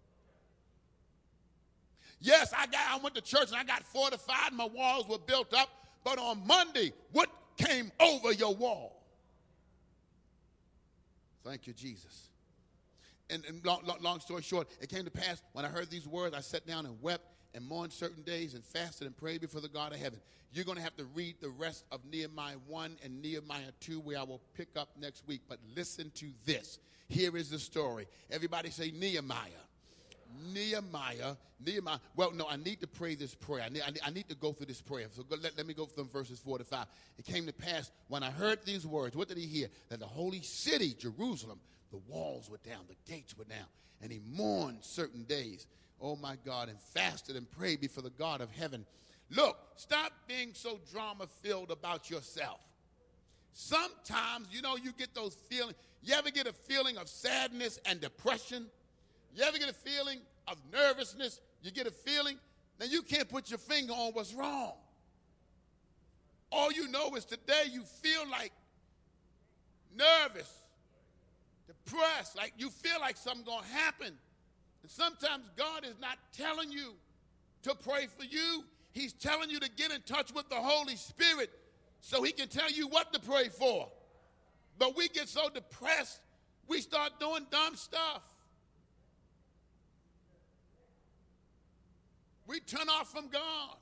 Yes, I got. I went to church and I got fortified. My walls were built up. But on Monday, what came over your wall? Thank you, Jesus. And, and long, long story short, it came to pass when I heard these words, I sat down and wept and mourned certain days and fasted and prayed before the God of heaven. You're going to have to read the rest of Nehemiah one and Nehemiah two, where I will pick up next week. But listen to this. Here is the story. Everybody say Nehemiah. Nehemiah, Nehemiah. Well, no, I need to pray this prayer. I need, I need, I need to go through this prayer. So go, let, let me go from verses four to five. It came to pass when I heard these words. What did he hear? That the holy city, Jerusalem, the walls were down, the gates were down, and he mourned certain days. Oh, my God, and fasted and prayed before the God of heaven. Look, stop being so drama-filled about yourself. Sometimes, you know, you get those feelings. You ever get a feeling of sadness and depression? You ever get a feeling of nervousness? You get a feeling, then you can't put your finger on what's wrong. All you know is today you feel like nervous, depressed, like you feel like something's going to happen. And sometimes God is not telling you to pray for you. He's telling you to get in touch with the Holy Spirit so he can tell you what to pray for. But we get so depressed, we start doing dumb stuff. We turn off from God.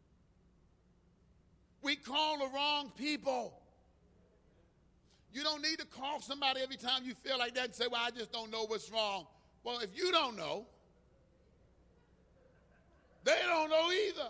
We call the wrong people. You don't need to call somebody every time you feel like that and say, well, I just don't know what's wrong. Well, if you don't know, they don't know either.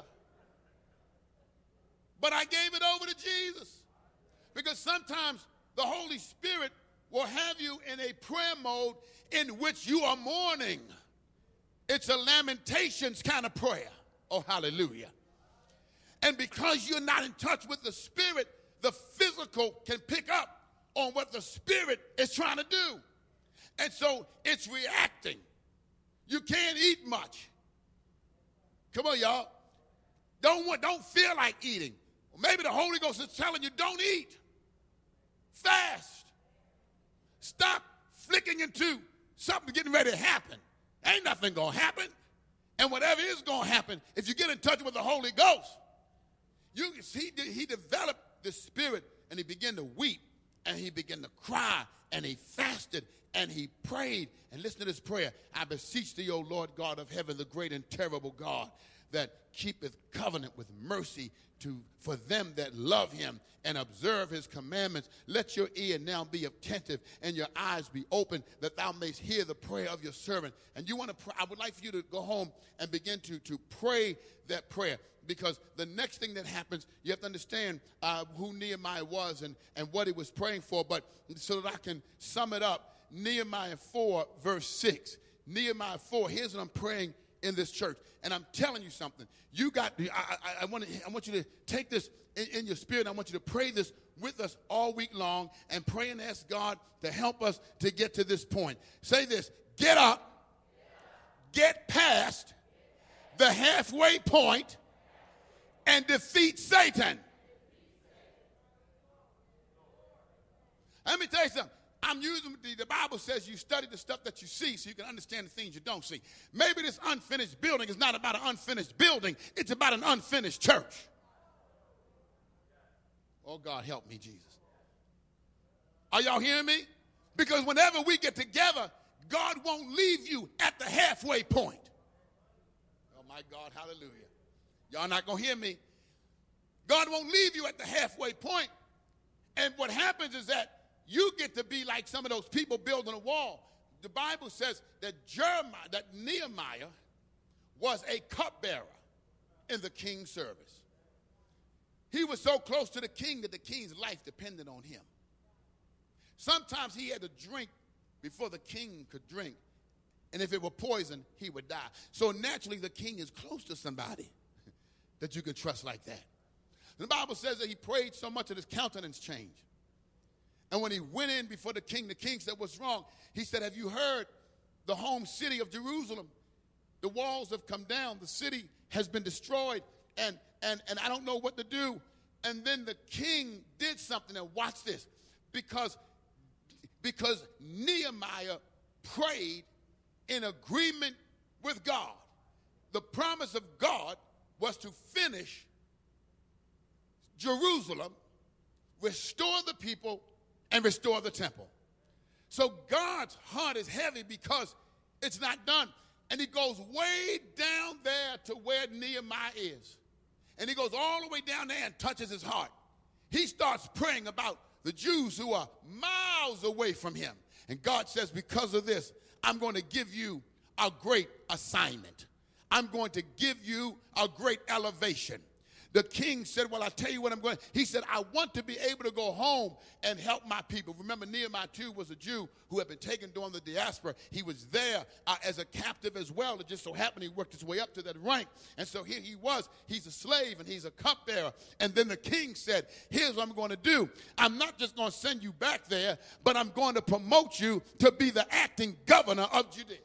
But I gave it over to Jesus. Because sometimes the Holy Spirit will have you in a prayer mode in which you are mourning. It's a lamentations kind of prayer. Oh, hallelujah. And because you're not in touch with the Spirit, the physical can pick up on what the Spirit is trying to do. And so it's reacting. You can't eat much. Come on, y'all. Don't want, don't feel like eating. Maybe the Holy Ghost is telling you, don't eat. Fast. Stop flicking into something getting ready to happen. Ain't nothing going to happen. And whatever is going to happen, if you get in touch with the Holy Ghost, you he, he developed the Spirit, and he began to weep, and he began to cry, and he fasted, and he prayed. And listen to this prayer. I beseech thee, O Lord God of heaven, the great and terrible God, that keepeth covenant with mercy to for them that love him and observe his commandments. Let your ear now be attentive and your eyes be open, that thou mayst hear the prayer of your servant. And you want to pray, I would like for you to go home and begin to, to pray that prayer, because the next thing that happens, you have to understand uh, who Nehemiah was and, and what he was praying for. But so that I can sum it up, Nehemiah four, verse six. Nehemiah four, here's what I'm praying in this church. And I'm telling you something. You got, I, I, I, want, to, I want you to take this in, in your spirit. I want you to pray this with us all week long and pray and ask God to help us to get to this point. Say this: get up, get past the halfway point, and defeat Satan. Let me tell you something. I'm using the, the Bible says you study the stuff that you see so you can understand the things you don't see. Maybe this unfinished building is not about an unfinished building. It's about an unfinished church. Oh, God, help me, Jesus. Are y'all hearing me? Because whenever we get together, God won't leave you at the halfway point. Oh, my God, hallelujah. Y'all not going to hear me. God won't leave you at the halfway point. And what happens is that you get to be like some of those people building a wall. The Bible says that Jeremiah, that Nehemiah was a cupbearer in the king's service. He was so close to the king that the king's life depended on him. Sometimes he had to drink before the king could drink. And if it were poison, he would die. So naturally, the king is close to somebody that you can trust like that. The Bible says that he prayed so much that his countenance changed. And when he went in before the king, the king said, "What's wrong?" He said, "Have you heard the home city of Jerusalem? The walls have come down. The city has been destroyed, and, and, and I don't know what to do." And then the king did something, and watch this. Because, because Nehemiah prayed in agreement with God. The promise of God was to finish Jerusalem, restore the people, and restore the temple. So God's heart is heavy because it's not done. And he goes way down there to where Nehemiah is. And he goes all the way down there and touches his heart. He starts praying about the Jews who are miles away from him. And God says, because of this, I'm going to give you a great assignment. I'm going to give you a great elevation. The king said, well, I'll tell you what I'm going to. He said, I want to be able to go home and help my people. Remember, Nehemiah too was a Jew who had been taken during the diaspora. He was there uh, as a captive as well. It just so happened he worked his way up to that rank. And so here he was. He's a slave and he's a cupbearer. And then the king said, here's what I'm going to do. I'm not just going to send you back there, but I'm going to promote you to be the acting governor of Judea.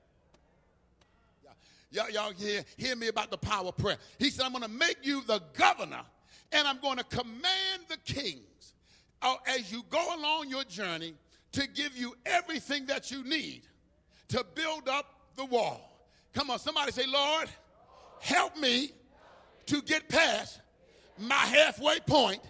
Y'all, y'all hear, hear me about the power of prayer. He said, I'm going to make you the governor, and I'm going to command the kings uh, as you go along your journey to give you everything that you need to build up the wall. Come on, somebody say, Lord, help me to get past my halfway point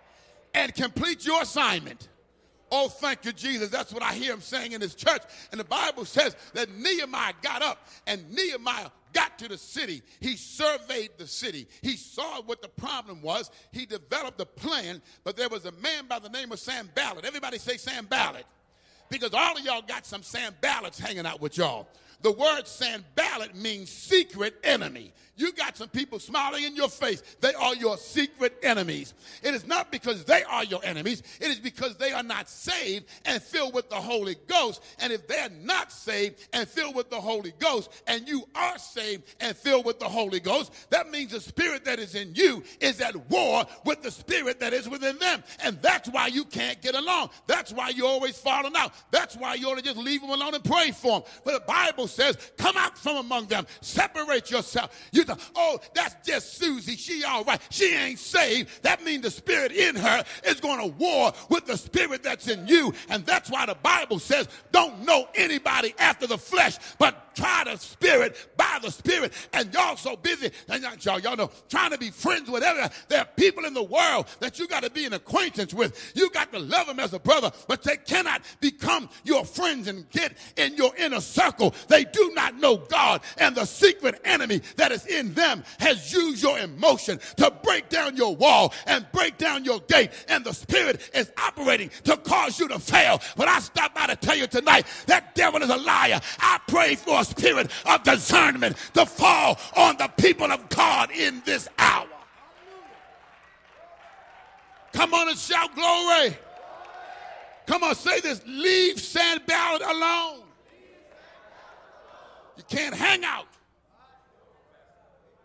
and complete your assignment. Oh, thank you, Jesus. That's what I hear him saying in his church. And the Bible says that Nehemiah got up, and Nehemiah got to the city. He surveyed the city. He saw what the problem was. He developed a plan, but there was a man by the name of Sanballat. Everybody say Sanballat, because all of y'all got some Sanballats hanging out with y'all. The word Sanballat means secret enemy. You got some people smiling in your face. They are your secret enemies. It is not because they are your enemies. It is because they are not saved and filled with the Holy Ghost. And if they're not saved and filled with the Holy Ghost, and you are saved and filled with the Holy Ghost, that means the spirit that is in you is at war with the spirit that is within them. And that's why you can't get along. That's why you're always falling out. That's why you ought to just leave them alone and pray for them. But the Bible says, come out from among them. Separate yourself. You think, oh, that's just Susie. She all right. She ain't saved. That means the spirit in her is going to war with the spirit that's in you. And that's why the Bible says, don't know anybody after the flesh, but try the spirit by the spirit. And y'all so busy, and y'all, y'all know, trying to be friends with everyone. There are people in the world that you got to be an acquaintance with. You got to love them as a brother, but they cannot become your friends and get in your inner circle. They do not know God, and the secret enemy that is in them has used your emotion to break down your wall and break down your gate, and the spirit is operating to cause you to fail. But I stopped by to tell you tonight, that devil is a liar. I pray for a spirit of discernment to fall on the people of God in this hour. Come on and shout glory. Come on, say this. Leave Sanballat alone. You can't hang out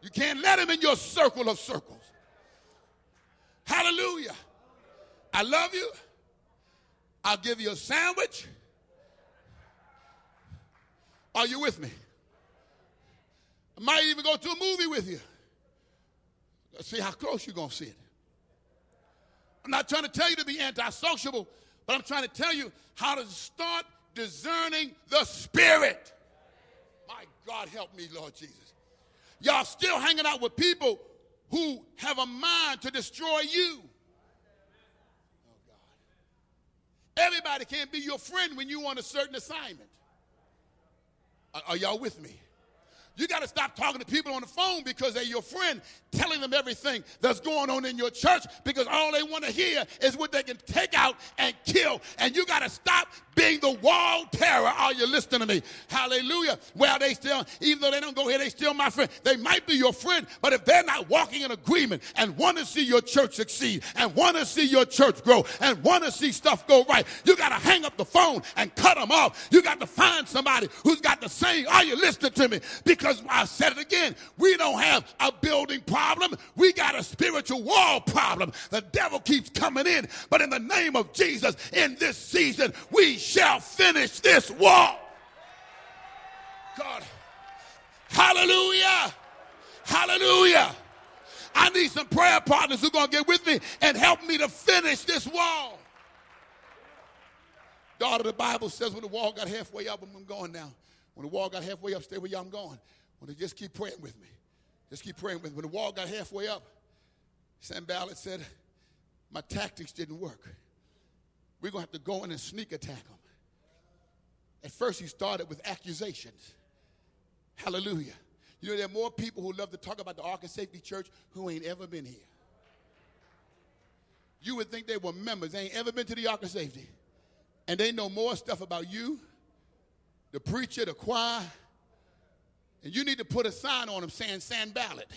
You can't let him in your circle of circles. Hallelujah. I love you. I'll give you a sandwich. Are you with me? I might even go to a movie with you. Let's see how close you're going to see it. I'm not trying to tell you to be antisociable, but I'm trying to tell you how to start discerning the spirit. My God, help me, Lord Jesus. Y'all still hanging out with people who have a mind to destroy you. Oh, God. Everybody can't be your friend when you're on a certain assignment. Are, are y'all with me? You got to stop talking to people on the phone because they're your friend, telling them everything that's going on in your church, because all they want to hear is what they can take out and kill. And you got to stop being the wall terror. Are you listening to me? Hallelujah. Well, they still, even though they don't go here, they still my friend. They might be your friend, but if they're not walking in agreement and want to see your church succeed and want to see your church grow and want to see stuff go right, you got to hang up the phone and cut them off. You got to find somebody who's got the same. Are you listening to me? Because I said it again, we don't have a building problem. We got a spiritual wall problem. The devil keeps coming in, but in the name of Jesus, in this season, we shall finish this wall. God, hallelujah, hallelujah. I need some prayer partners who are going to get with me and help me to finish this wall. Daughter, the Bible says when the wall got halfway up, I'm going now. When the wall got halfway up, stay where y'all I'm going. When they just keep praying with me. Just keep praying with me. When the wall got halfway up, Sanballat said, my tactics didn't work. We're going to have to go in and sneak attack them. At first, he started with accusations. Hallelujah. You know, there are more people who love to talk about the Ark of Safety Church who ain't ever been here. You would think they were members. They ain't ever been to the Ark of Safety. And they know more stuff about you, the preacher, the choir. And you need to put a sign on them saying Sanballat.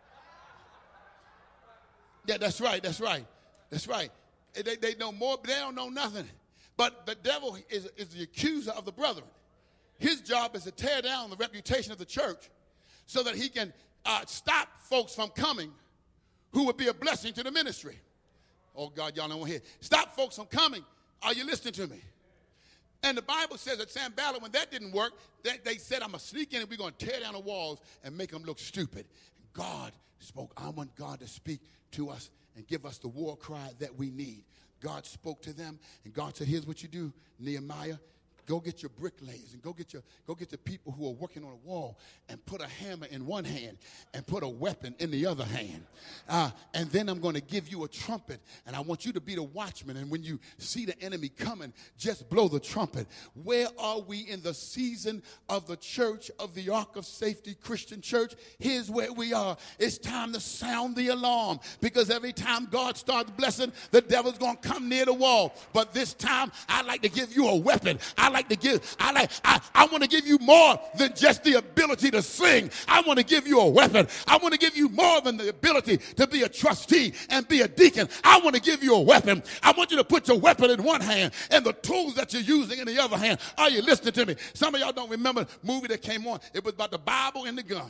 Yeah, that's right, that's right, that's right. They, they know more, but they don't know nothing. But the devil is, is the accuser of the brethren. His job is to tear down the reputation of the church so that he can uh, stop folks from coming who would be a blessing to the ministry. Oh, God, y'all don't want to hear. Stop folks from coming. Are you listening to me? And the Bible says that Sanballat, when that didn't work, they, they said, I'm going to sneak in and we're going to tear down the walls and make them look stupid. God spoke. I want God to speak to us and give us the war cry that we need. God spoke to them, and God said, here's what you do, Nehemiah. Go get your bricklayers and go get your go get the people who are working on a wall and put a hammer in one hand and put a weapon in the other hand. Uh, and then I'm going to give you a trumpet, and I want you to be the watchman. And when you see the enemy coming, just blow the trumpet. Where are we in the season of the church of the Ark of Safety Christian Church? Here's where we are. It's time to sound the alarm, because every time God starts blessing, the devil's going to come near the wall. But this time, I'd like to give you a weapon. I like to give, I like, I, I want to give you more than just the ability to sing. I want to give you a weapon. I want to give you more than the ability to be a trustee and be a deacon. I want to give you a weapon. I want you to put your weapon in one hand and the tools that you're using in the other hand. Are you listening to me? Some of y'all don't remember the movie that came on. It was about the Bible and the gun.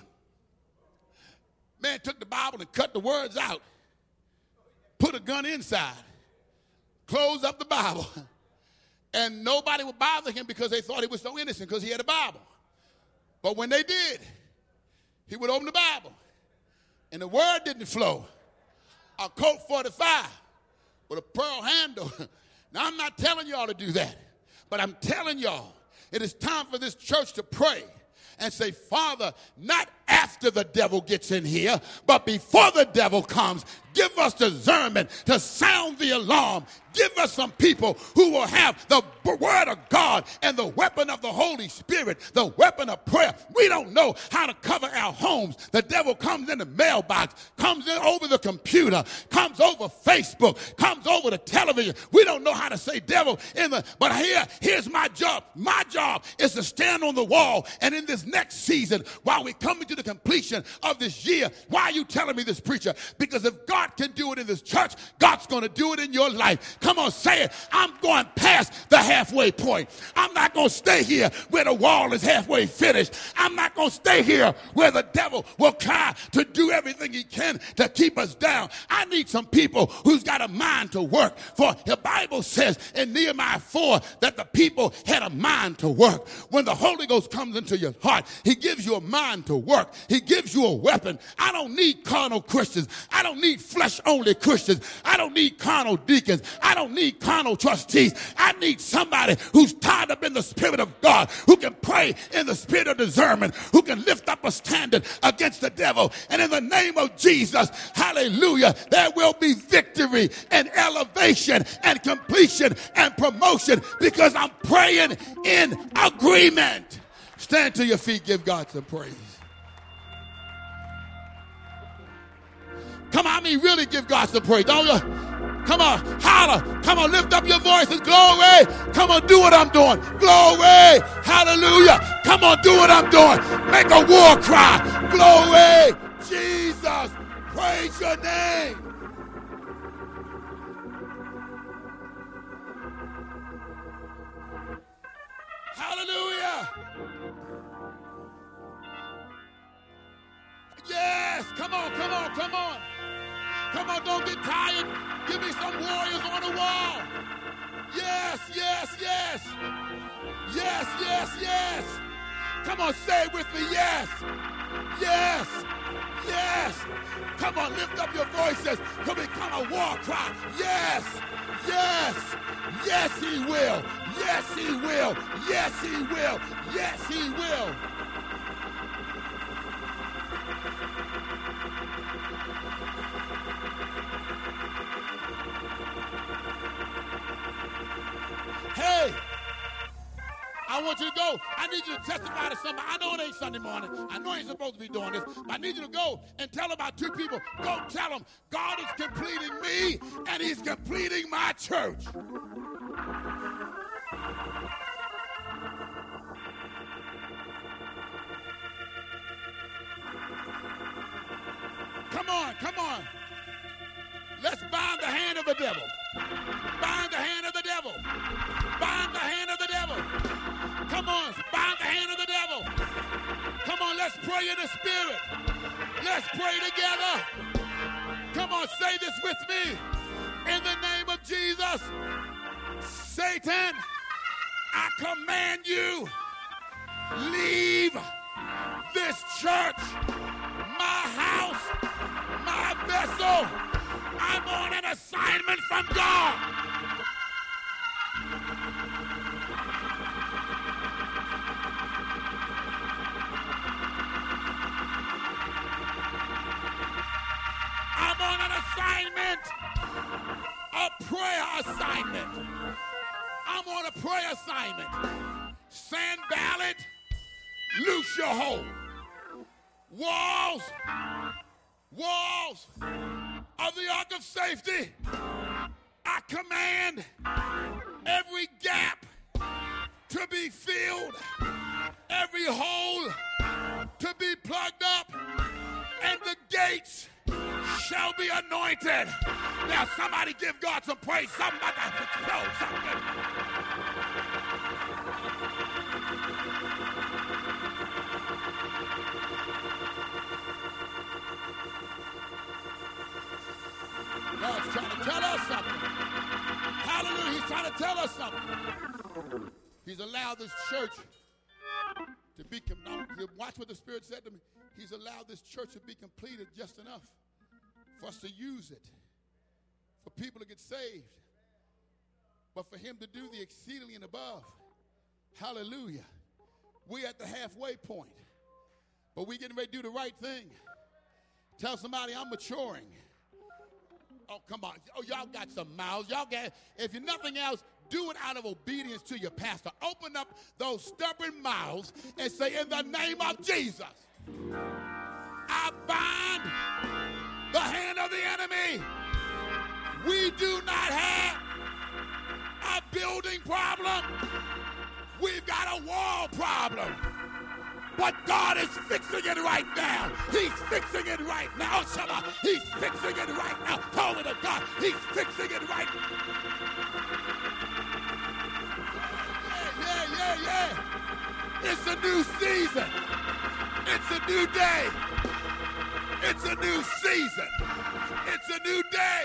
Man took the Bible and cut the words out, put a gun inside, closed up the Bible. And nobody would bother him because they thought he was so innocent because he had a Bible. But when they did, he would open the Bible, and the word didn't flow. A Colt forty-five with a pearl handle. Now, I'm not telling y'all to do that, but I'm telling y'all it is time for this church to pray and say, Father, not after the devil gets in here, but before the devil comes, give us discernment to sound the alarm. Give us some people who will have the word of God and the weapon of the Holy Spirit, the weapon of prayer. We don't know how to cover our homes. The devil comes in the mailbox, comes in over the computer, comes over Facebook, comes over the television. We don't know how to say devil in the, but here, here's my job. My job is to stand on the wall, and in this next season, while we come into to the completion of this year. Why are you telling me this, preacher? Because if God can do it in this church, God's going to do it in your life. Come on, say it. I'm going past the halfway point. I'm not going to stay here where the wall is halfway finished. I'm not going to stay here where the devil will try to do everything he can to keep us down. I need some people who's got a mind to work. For the Bible says in Nehemiah four that the people had a mind to work. When the Holy Ghost comes into your heart, he gives you a mind to work. He gives you a weapon. I don't need carnal Christians. I don't need flesh-only Christians. I don't need carnal deacons. I don't need carnal trustees. I need somebody who's tied up in the Spirit of God, who can pray in the spirit of discernment, who can lift up a standard against the devil. And in the name of Jesus, hallelujah, there will be victory and elevation and completion and promotion because I'm praying in agreement. Stand to your feet, give God some praise. Come on, I mean, really give God some praise, don't you? Come on, holler. Come on, lift up your voices. Glory. Come on, do what I'm doing. Glory. Hallelujah. Come on, do what I'm doing. Make a war cry. Glory. Jesus. Praise your name. Hallelujah. Yes. Come on, come on, come on. Come on, don't get tired. Give me some warriors on the wall. Yes, yes, yes. Yes, yes, yes. Come on, say it with me. Yes. Yes. Yes. Come on, lift up your voices. Come become a war cry. Yes. Yes. Yes, he will. Yes, he will. Yes, he will. Yes, he will. Hey, I want you to go. I need you to testify to somebody. I know it ain't Sunday morning. I know I ain't supposed to be doing this. But I need you to go and tell about two people. Go tell them God is completing me and he's completing my church. Come on, come on. Let's bind the hand of the devil. Bind the hand of the devil. Bind the hand of the devil. Come on, bind the hand of the devil. Come on, let's pray in the spirit. Let's pray together. Come on, say this with me. In the name of Jesus, Satan, I command you, leave this church, my house, my vessel. I'm on an assignment from God. I'm on an assignment, a prayer assignment. I'm on a prayer assignment. Sanballat, loose your hold. Walls, walls of the ark of safety, I command every gap to be filled, every hole to be plugged up, and the gates shall be anointed. Now somebody give God some praise. Somebody throw something. God's trying to tell us something. Hallelujah. He's trying to tell us something. He's allowed this church to be, watch what the Spirit said to me. He's allowed this church to be completed just enough for us to use it, for people to get saved, but for him to do the exceedingly and above. Hallelujah. We're at the halfway point, but we're getting ready to do the right thing. Tell somebody I'm maturing. Oh, come on. Oh, y'all got some mouths. Y'all got, if you're nothing else, do it out of obedience to your pastor. Open up those stubborn mouths and say, in the name of Jesus, I bind the hand of the enemy. We do not have a building problem. We've got a wall problem. but God is fixing it right now. He's fixing it right now. Shabbat. He's fixing it right now. Glory to God. He's fixing it right now. Yeah, yeah, yeah, yeah. It's a new season. It's a new day. It's a new season. It's a new day.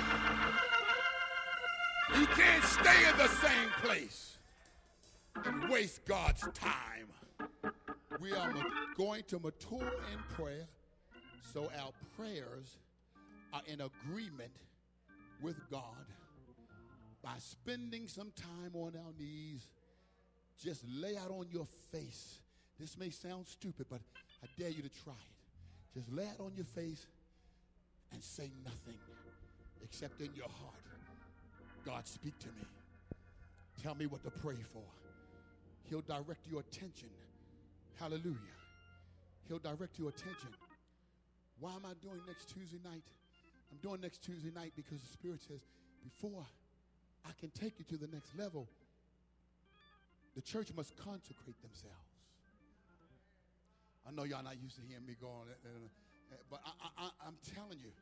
You can't stay in the same place and waste God's time. We are ma- going to mature in prayer, so our prayers are in agreement with God by spending some time on our knees. Just lay out on your face. This may sound stupid, but I dare you to try it. Just lay out on your face and say nothing except in your heart. God, speak to me. Tell me what to pray for. He'll direct your attention. Hallelujah. He'll direct your attention. Why am I doing next Tuesday night? I'm doing next Tuesday night because the Spirit says, before I can take you to the next level, the church must consecrate themselves. I know y'all not used to hearing me go on that, but I, I, I'm telling you,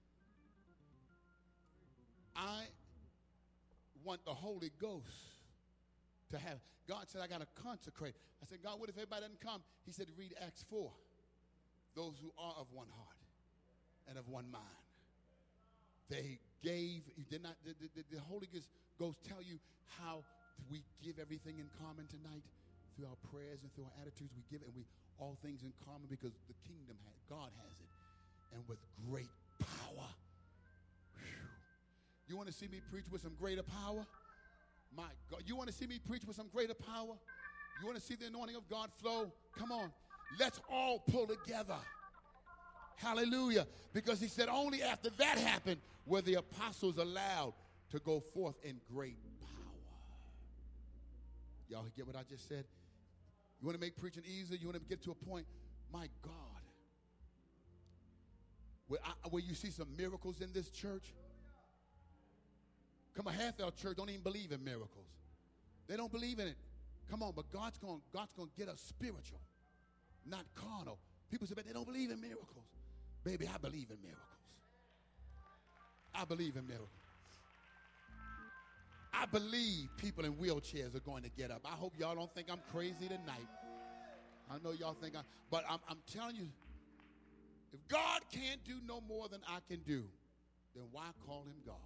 I want the Holy Ghost to have. God said, I got to consecrate. I said, God, what if everybody doesn't come? He said, read Acts four. Those who are of one heart and of one mind. They gave, did not, the, the, the Holy Ghost tell you how we give everything in common tonight through our prayers and through our attitudes. We give it and we all things in common because the kingdom has, God has it. And with great power. Whew. You want to see me preach with some greater power? My God. You want to see me preach with some greater power? You want to see the anointing of God flow? Come on. Let's all pull together. Hallelujah. Because he said only after that happened were the apostles allowed to go forth in great power. Y'all get what I just said? You want to make preaching easier? You want to get to a point? My God. Where, I, where you see some miracles in this church. Come on, half our church don't even believe in miracles. They don't believe in it. Come on, but God's going God's going to get us spiritual, not carnal. People say, but they don't believe in miracles. Baby, I believe in miracles. I believe in miracles. I believe people in wheelchairs are going to get up. I hope y'all don't think I'm crazy tonight. I know y'all think I'm, but I'm, I'm telling you, if God can't do no more than I can do, then why call him God?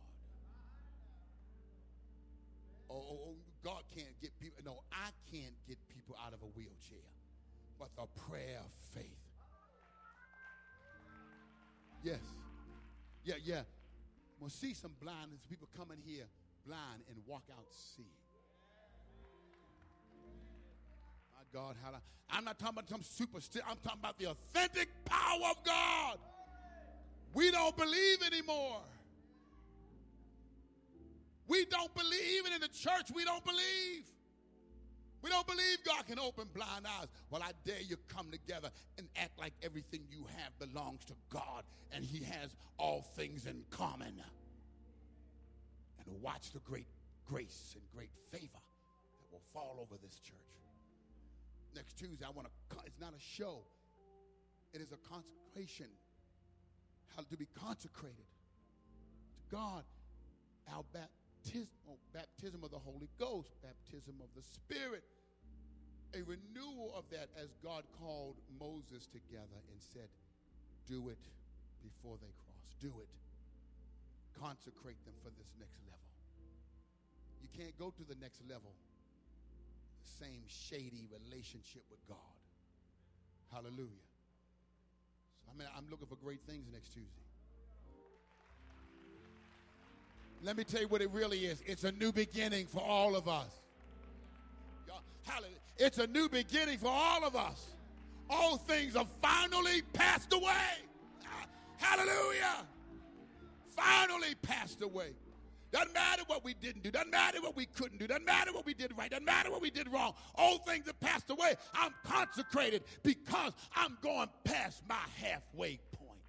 Oh, oh, oh, God can't get people. No, I can't get people out of a wheelchair. But the prayer of faith. Yes. Yeah, yeah. We'll see some blindness. People come in here blind and walk out seeing. My God, how I, I'm not talking about some superstition. I'm talking about the authentic power of God. We don't believe anymore. We don't believe it in the church. We don't believe. We don't believe God can open blind eyes. Well, I dare you come together and act like everything you have belongs to God and he has all things in common. And watch the great grace and great favor that will fall over this church. Next Tuesday, I want to, it's not a show. It is a consecration. How to be consecrated to God. Our baptism, oh, baptism of the Holy Ghost, baptism of the Spirit. A renewal of that as God called Moses together and said, do it before they cross. Do it. Consecrate them for this next level. You can't go to the next level the same shady relationship with God. Hallelujah. So I mean, I'm looking for great things next Tuesday. Let me tell you what it really is. It's a new beginning for all of us. Y'all, hallelujah. It's a new beginning for all of us. All things have finally passed away. Hallelujah. Finally passed away. Doesn't matter what we didn't do. Doesn't matter what we couldn't do. Doesn't matter what we did right. Doesn't matter what we did wrong. All things have passed away. I'm consecrated because I'm going past my halfway point.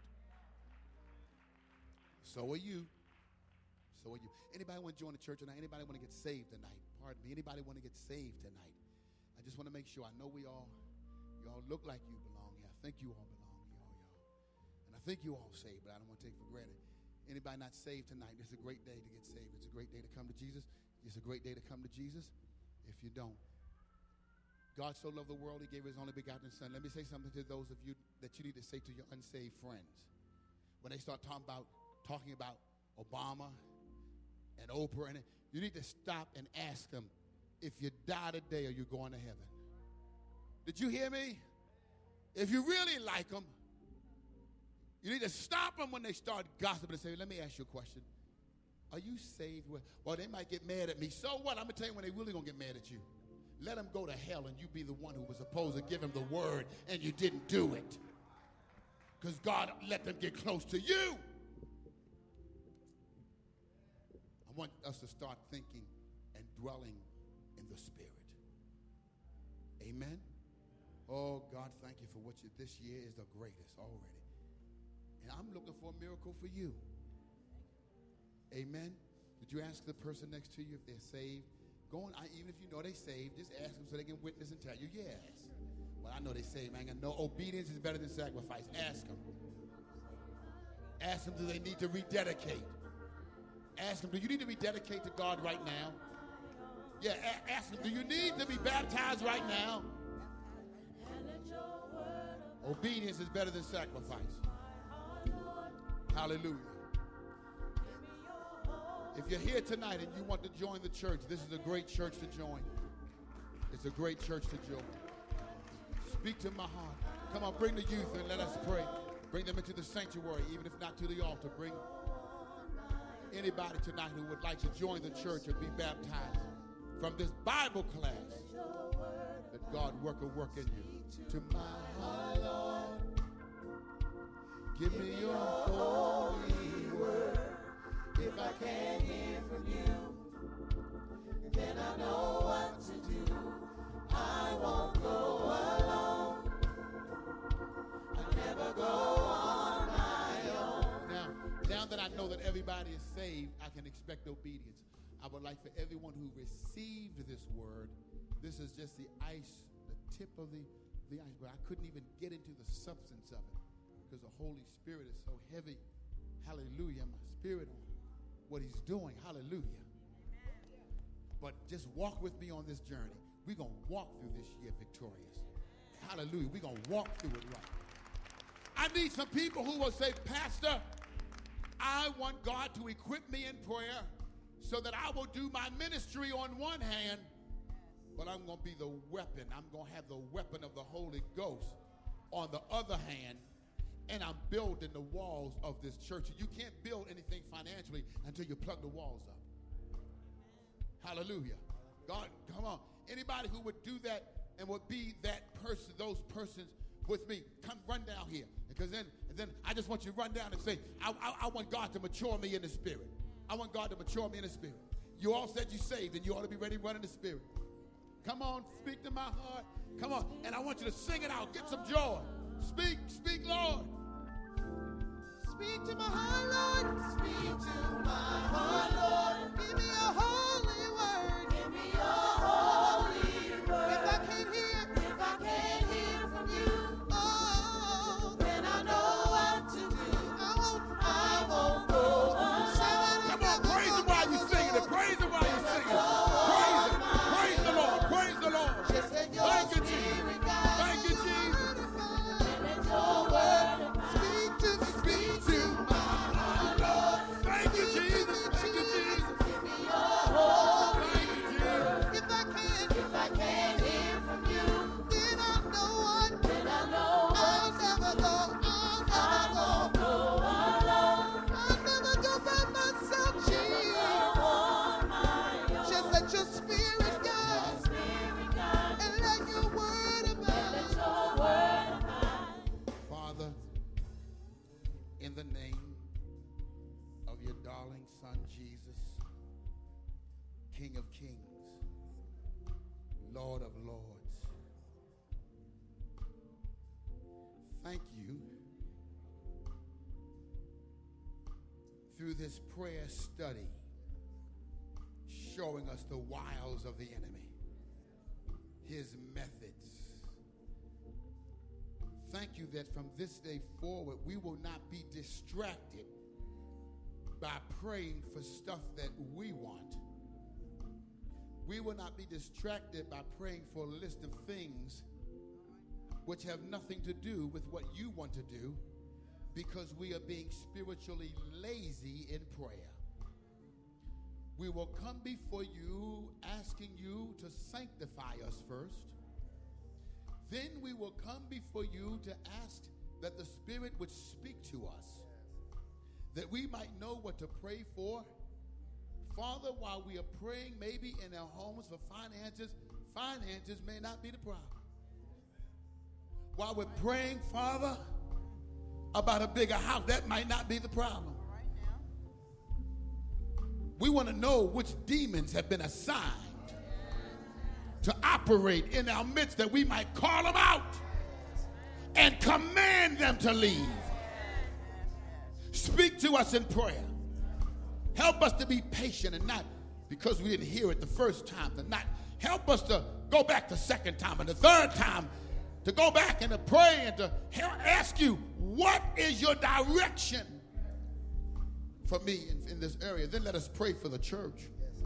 So are you. So are you. Anybody want to join the church tonight? Anybody want to get saved tonight? Pardon me. Anybody want to get saved tonight? I just want to make sure. I know we all, y'all look like you belong here. I think you all belong here, all y'all. And I think you all saved, but I don't want to take for granted. Anybody not saved tonight, this is a great day to get saved. It's a great day to come to Jesus. It's a great day to come to Jesus. If you don't, God so loved the world, he gave his only begotten son. Let me say something to those of you that you need to say to your unsaved friends. When they start talking about talking about Obama and Oprah, and you need to stop and ask them, if you die today, are you going to heaven? Did you hear me? If you really like them, you need to stop them when they start gossiping and say, let me ask you a question. Are you saved? Well, they might get mad at me. So what? I'm going to tell you when they really going to get mad at you. Let them go to hell and you be the one who was supposed to give them the word and you didn't do it. Because God let them get close to you. I want us to start thinking and dwelling in the Spirit. Amen. Oh, God, thank you for what you, this year is the greatest already. And I'm looking for a miracle for you. Amen. Did you ask the person next to you if they're saved? Go on, I, even if you know they're saved, just ask them so they can witness and tell you, yes. Well, I know they're saved. I ain't got no obedience is better than sacrifice. Ask them. Ask them, do they need to rededicate? Ask them, do you need to rededicate to God right now? Yeah, a- ask them, do you need to be baptized right now? Obedience is better than sacrifice. Hallelujah. If you're here tonight and you want to join the church, this is a great church to join. It's a great church to join. Speak to my heart. Come on, bring the youth and let us pray. Bring them into the sanctuary, even if not to the altar. Bring anybody tonight who would like to join the church or be baptized from this Bible class. That God work a work in you. To my heart, Lord, give me your holy word. If I can't hear from you, then I know what to do. I won't go alone. I'll never go on my own. Now, now that I know that everybody is saved, I can expect obedience. I would like for everyone who received this word, this is just the ice, the tip of the, the ice, but I couldn't even get into the substance of it because the Holy Spirit is so heavy. Hallelujah, my spirit on what he's doing. Hallelujah. But just walk with me on this journey. We're going to walk through this year victorious. Hallelujah. We're going to walk through it right. I need some people who will say, Pastor, I want God to equip me in prayer so that I will do my ministry on one hand, but I'm going to be the weapon. I'm going to have the weapon of the Holy Ghost on the other hand. And I'm building the walls of this church. You can't build anything financially until you plug the walls up. Hallelujah. God, come on. Anybody who would do that and would be that person, those persons with me, come run down here. Because then, and then I just want you to run down and say, I, I, I want God to mature me in the spirit. I want God to mature me in the spirit. You all said you saved, and you ought to be ready to run in the spirit. Come on, speak to my heart. Come on. And I want you to sing it out. Get some joy. Speak, speak, Lord. Speak to my heart, Lord. Speak to my heart, Lord. Give me your holy word. Give me your holy word. If I can't hear, if I can't hear from you, oh, then I know what to do. I won't, I won't go on. Come on, praise him while you're singing it. Praise him while you're singing it. Praise him. Praise the Lord. Praise the Lord. Thank you, Jesus. Thank you, Jesus. Let your word speak to me. Speak to my heart, Lord. Thank you, Jesus. Thank you, Jesus. Give me your holy Thank you, Jesus. If I can't, if I can't hear from you, then I know what, then I know I'll never go, I'll never go, go alone. I'll never go by myself, Jesus. Just let your spirit guide, and let your word abide. Father, in the name of your darling son, Jesus, King of kings, Lord of lords, thank you through this prayer study, showing us the wiles of the enemy, his methods, Thank you that from this day forward, we will not be distracted by praying for stuff that we want. We will not be distracted by praying for a list of things which have nothing to do with what you want to do, because we are being spiritually lazy in prayer. We will come before you asking you to sanctify us first. Then we will come before you to ask that the Spirit would speak to us, that we might know what to pray for. Father, while we are praying maybe in our homes for finances, finances may not be the problem. While we're praying, Father, about a bigger house, that might not be the problem. We want to know which demons have been assigned to operate in our midst, that we might call them out and command them to leave. Speak to us in prayer. Help us to be patient, and not because we didn't hear it the first time, to not help us to go back the second time and the third time, to go back and to pray and to ask you, what is your direction for me in, in this area? Then let us pray for the church.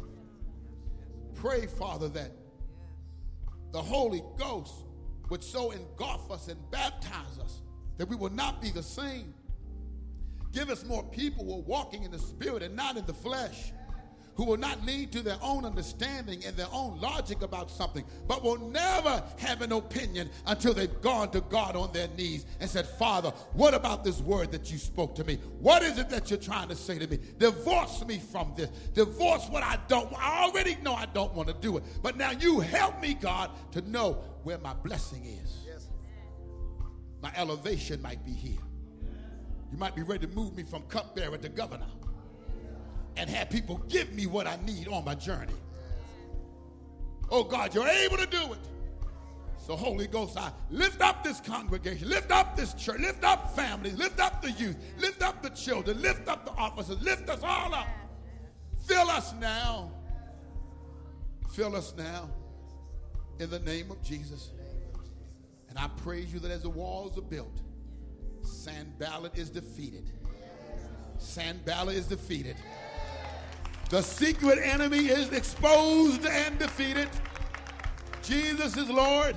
Pray, Father, that the Holy Ghost would so engulf us and baptize us that we will not be the same. Give us more people who are walking in the Spirit and not in the flesh, who will not lean to their own understanding and their own logic about something, but will never have an opinion until they've gone to God on their knees and said, Father, what about this word that you spoke to me? What is it that you're trying to say to me? Divorce me from this. Divorce what I don't. I already know I don't want to do it, but now you help me, God, to know where my blessing is. Yes. My elevation might be here. You might be ready to move me from cupbearer to governor and have people give me what I need on my journey. Oh God, you're able to do it. So Holy Ghost, I lift up this congregation, lift up this church, lift up families, lift up the youth, lift up the children, lift up the officers, lift us all up. Fill us now. Fill us now in the name of Jesus. And I praise you that as the walls are built, Sanballat is defeated. Sanballat is defeated. The secret enemy is exposed and defeated. Jesus is Lord.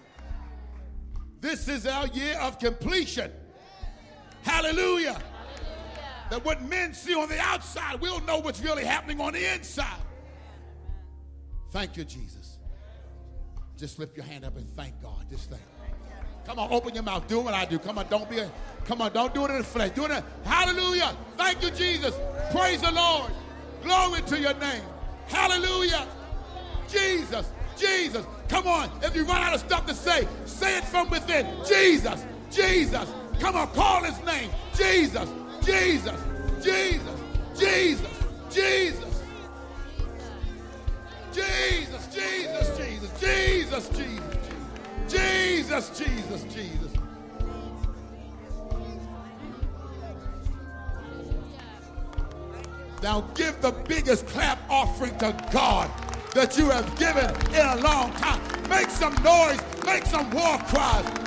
This is our year of completion. Hallelujah. Hallelujah. That what men see on the outside, we'll know what's really happening on the inside. Thank you, Jesus. Just lift your hand up and thank God. Just thank God. Come on, open your mouth. Do what I do. Come on, don't be a, come on, don't do it in the flesh. Do it in, hallelujah. Thank you, Jesus. Praise the Lord. Glory to your name. Hallelujah. Jesus, Jesus. Come on, if you run out of stuff to say, say it from within. Jesus, Jesus. Come on, call his name. Jesus, Jesus, Jesus, Jesus, Jesus. Jesus, Jesus, Jesus, Jesus, Jesus. Jesus, Jesus, Jesus. Now give the biggest clap offering to God that you have given in a long time. Make some noise, make some war cries.